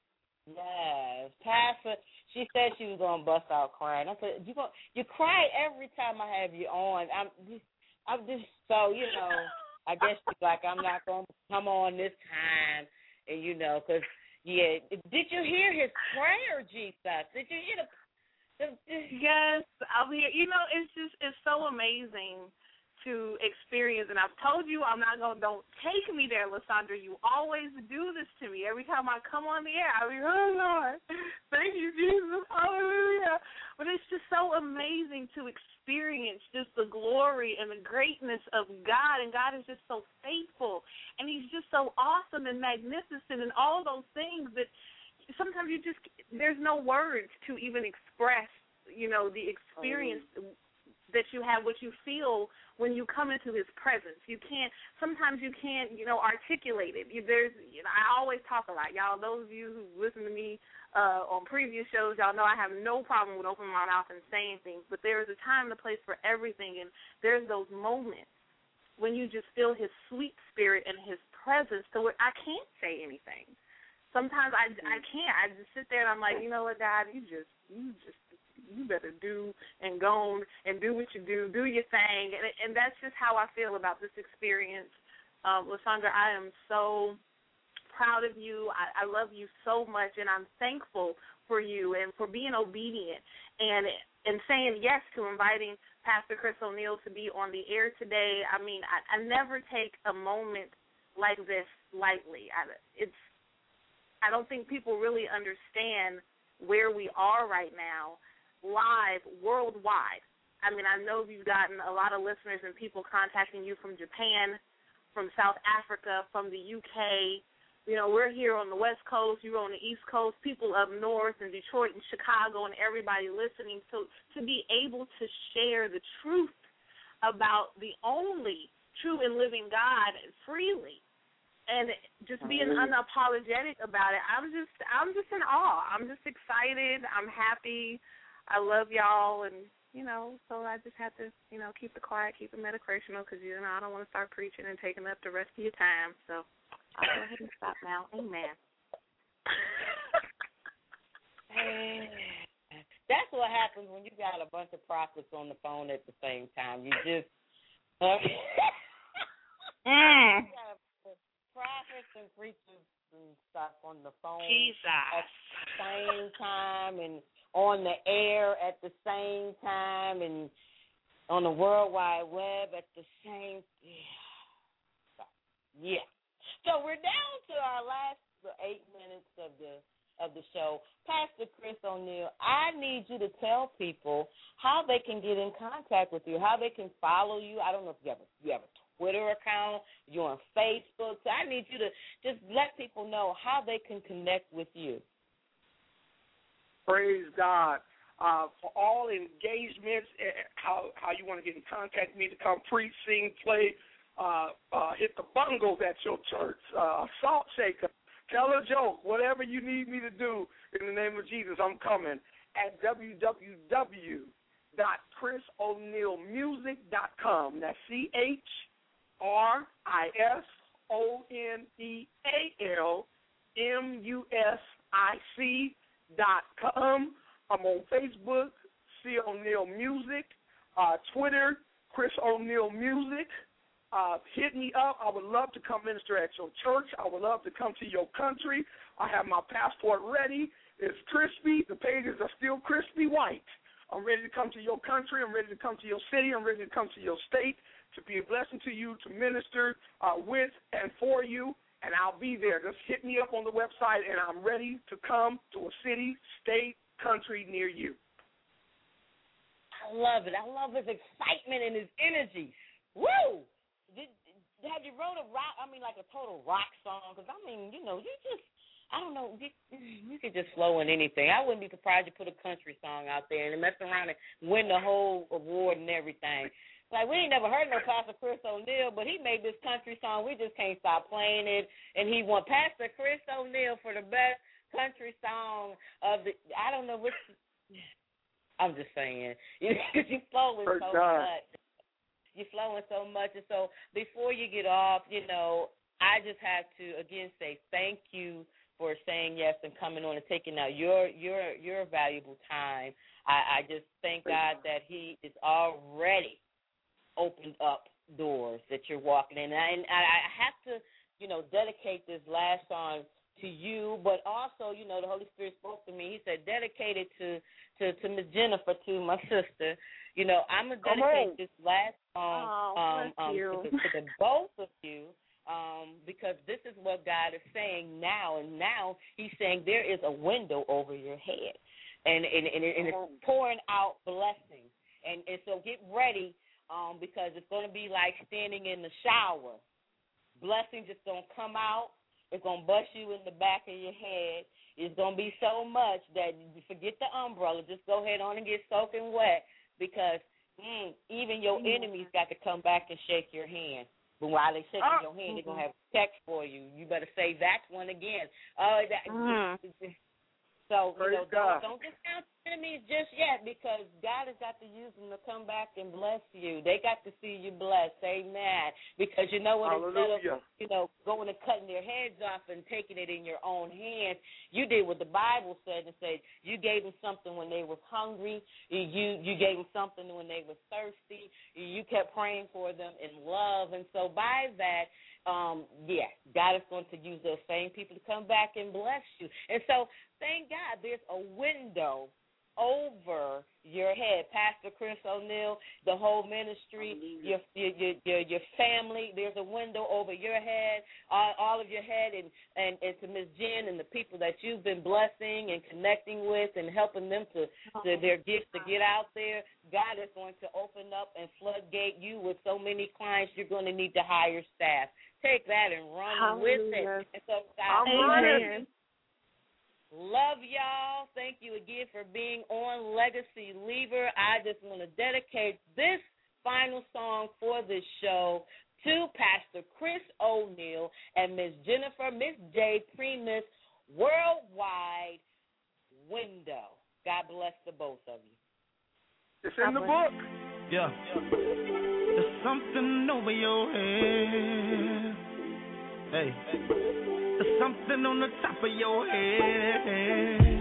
Yes. Pastor, she said she was going to bust out crying. I said, you cry every time I have you on. I'm just so, I guess she's like, I'm not going to come on this time. And, because, did you hear his prayer, Jesus? Did you hear the Yes, I'll be. It's so amazing to experience, and I've told you don't take me there, Lysandra. You always do this to me. Every time I come on the air, I'll be, oh, Lord, thank you, Jesus, hallelujah. But it's just so amazing to experience just the glory and the greatness of God, and God is just so faithful, and he's just so awesome and magnificent and all those things that sometimes there's no words to even express, the experience that you have, what you feel when you come into his presence. Sometimes you can't, articulate it. I always talk a lot. Y'all, those of you who listen to me on previous shows, y'all know I have no problem with opening my mouth and saying things, but there is a time and a place for everything, and there's those moments when you just feel his sweet spirit and his presence to where I can't say anything. Sometimes I can't. I just sit there and I'm like, you know what, God, you better do and go on and do what you do your thing. And that's just how I feel about this experience. Lysandra, I am so proud of you. I love you so much, and I'm thankful for you and for being obedient and saying yes to inviting Pastor Chris O'Neal to be on the air today. I mean, I never take a moment like this lightly. I don't think people really understand where we are right now, live, worldwide. I mean, I know you've gotten a lot of listeners and people contacting you from Japan, from South Africa, from the UK. We're here on the West Coast, you're on the East Coast, people up north in Detroit and Chicago and everybody listening. So to be able to share the truth about the only true and living God freely, and just being unapologetic about it, I'm just in awe. I'm just excited. I'm happy. I love y'all, and so I just have to keep it quiet, keep it meditational, because I don't want to start preaching and taking up the rest of your time. So I'll go ahead and stop now. Amen. That's what happens when you got a bunch of prophets on the phone at the same time. You just prophets and preachers and stuff on the phone at the same time, and on the air at the same time, and on the World Wide Web at the same. Yeah. So we're down to our last 8 minutes of the show. Pastor Chris O'Neal, I need you to tell people how they can get in contact with you, how they can follow you. I don't know if you have a Twitter account, you're on Facebook. So I need you to just let people know how they can connect with you. Praise God. For all engagements, how you want to get in contact with me to come preach, sing, play, hit the bungles at your church, salt shaker, tell a joke, whatever you need me to do, in the name of Jesus, I'm coming. at www.chrisonealmusic.com. That's ChrisOnealmusic.com. I'm on Facebook, C. O'Neal Music, Twitter, Chris O'Neal Music. Hit me up. I would love to come minister at your church. I would love to come to your country. I have my passport ready. It's crispy. The pages are still crispy white. I'm ready to come to your country. I'm ready to come to your city. I'm ready to come to your state to be a blessing to you, to minister with and for you, and I'll be there. Just hit me up on the website, and I'm ready to come to a city, state, country near you. I love it. I love his excitement and his energy. Woo! Have you wrote a rock, like a total rock song? Because, you just, I don't know, you could just flow in anything. I wouldn't be surprised you put a country song out there and mess around and win the whole award and everything. Like, we ain't never heard no Pastor Chris O'Neal, but he made this country song. We just can't stop playing it. And he won Pastor Chris O'Neal for the best country song of the, I don't know which, I'm just saying. Because you flowing so much. You're flowing so much. And so before you get off, I just have to, again, say thank you for saying yes and coming on and taking out your valuable time. I just thank God that he is already opened up doors that you're walking in. And I have to, dedicate this last song to you, but also, the Holy Spirit spoke to me. He said, dedicate it to Miss Jennifer, to my sister. I'm going to dedicate this last song to the both of you. Because this is what God is saying now, and now he's saying there is a window over your head, and it's pouring out blessings, and so get ready, because it's going to be like standing in the shower. Blessings is going to come out. It's going to bust you in the back of your head. It's going to be so much that you forget the umbrella. Just go ahead on and get soaking wet, because even your enemies got to come back and shake your hand. But while they're shaking your hand, they're going to have text for you. You better say that one again. So, don't discount enemies just yet, because God has got to use them to come back and bless you. They got to see you blessed. Amen. Because instead of, going and cutting their heads off and taking it in your own hands, you did what the Bible said and said you gave them something when they were hungry. You gave them something when they were thirsty. You kept praying for them in love. And so by that, God is going to use those same people to come back and bless you. And so thank God there's a window over your head. Pastor Chris O'Neal, the whole ministry, your family, there's a window over your head, all of your head, and to Ms. Jen and the people that you've been blessing and connecting with and helping them to their gifts to get out there. God is going to open up and floodgate you with so many clients, you're going to need to hire staff. Take that and run with it. And so, God, love y'all. Thank you again for being on Legacy Lever. I just want to dedicate this final song for this show to Pastor Chris O'Neal and Miss Jennifer, Miss J. Primus, Worldwide Window. God bless the both of you. It's in the book. Yeah. There's something over your head. Hey. There's something on the top of your head.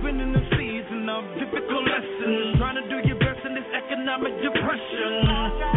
Depression.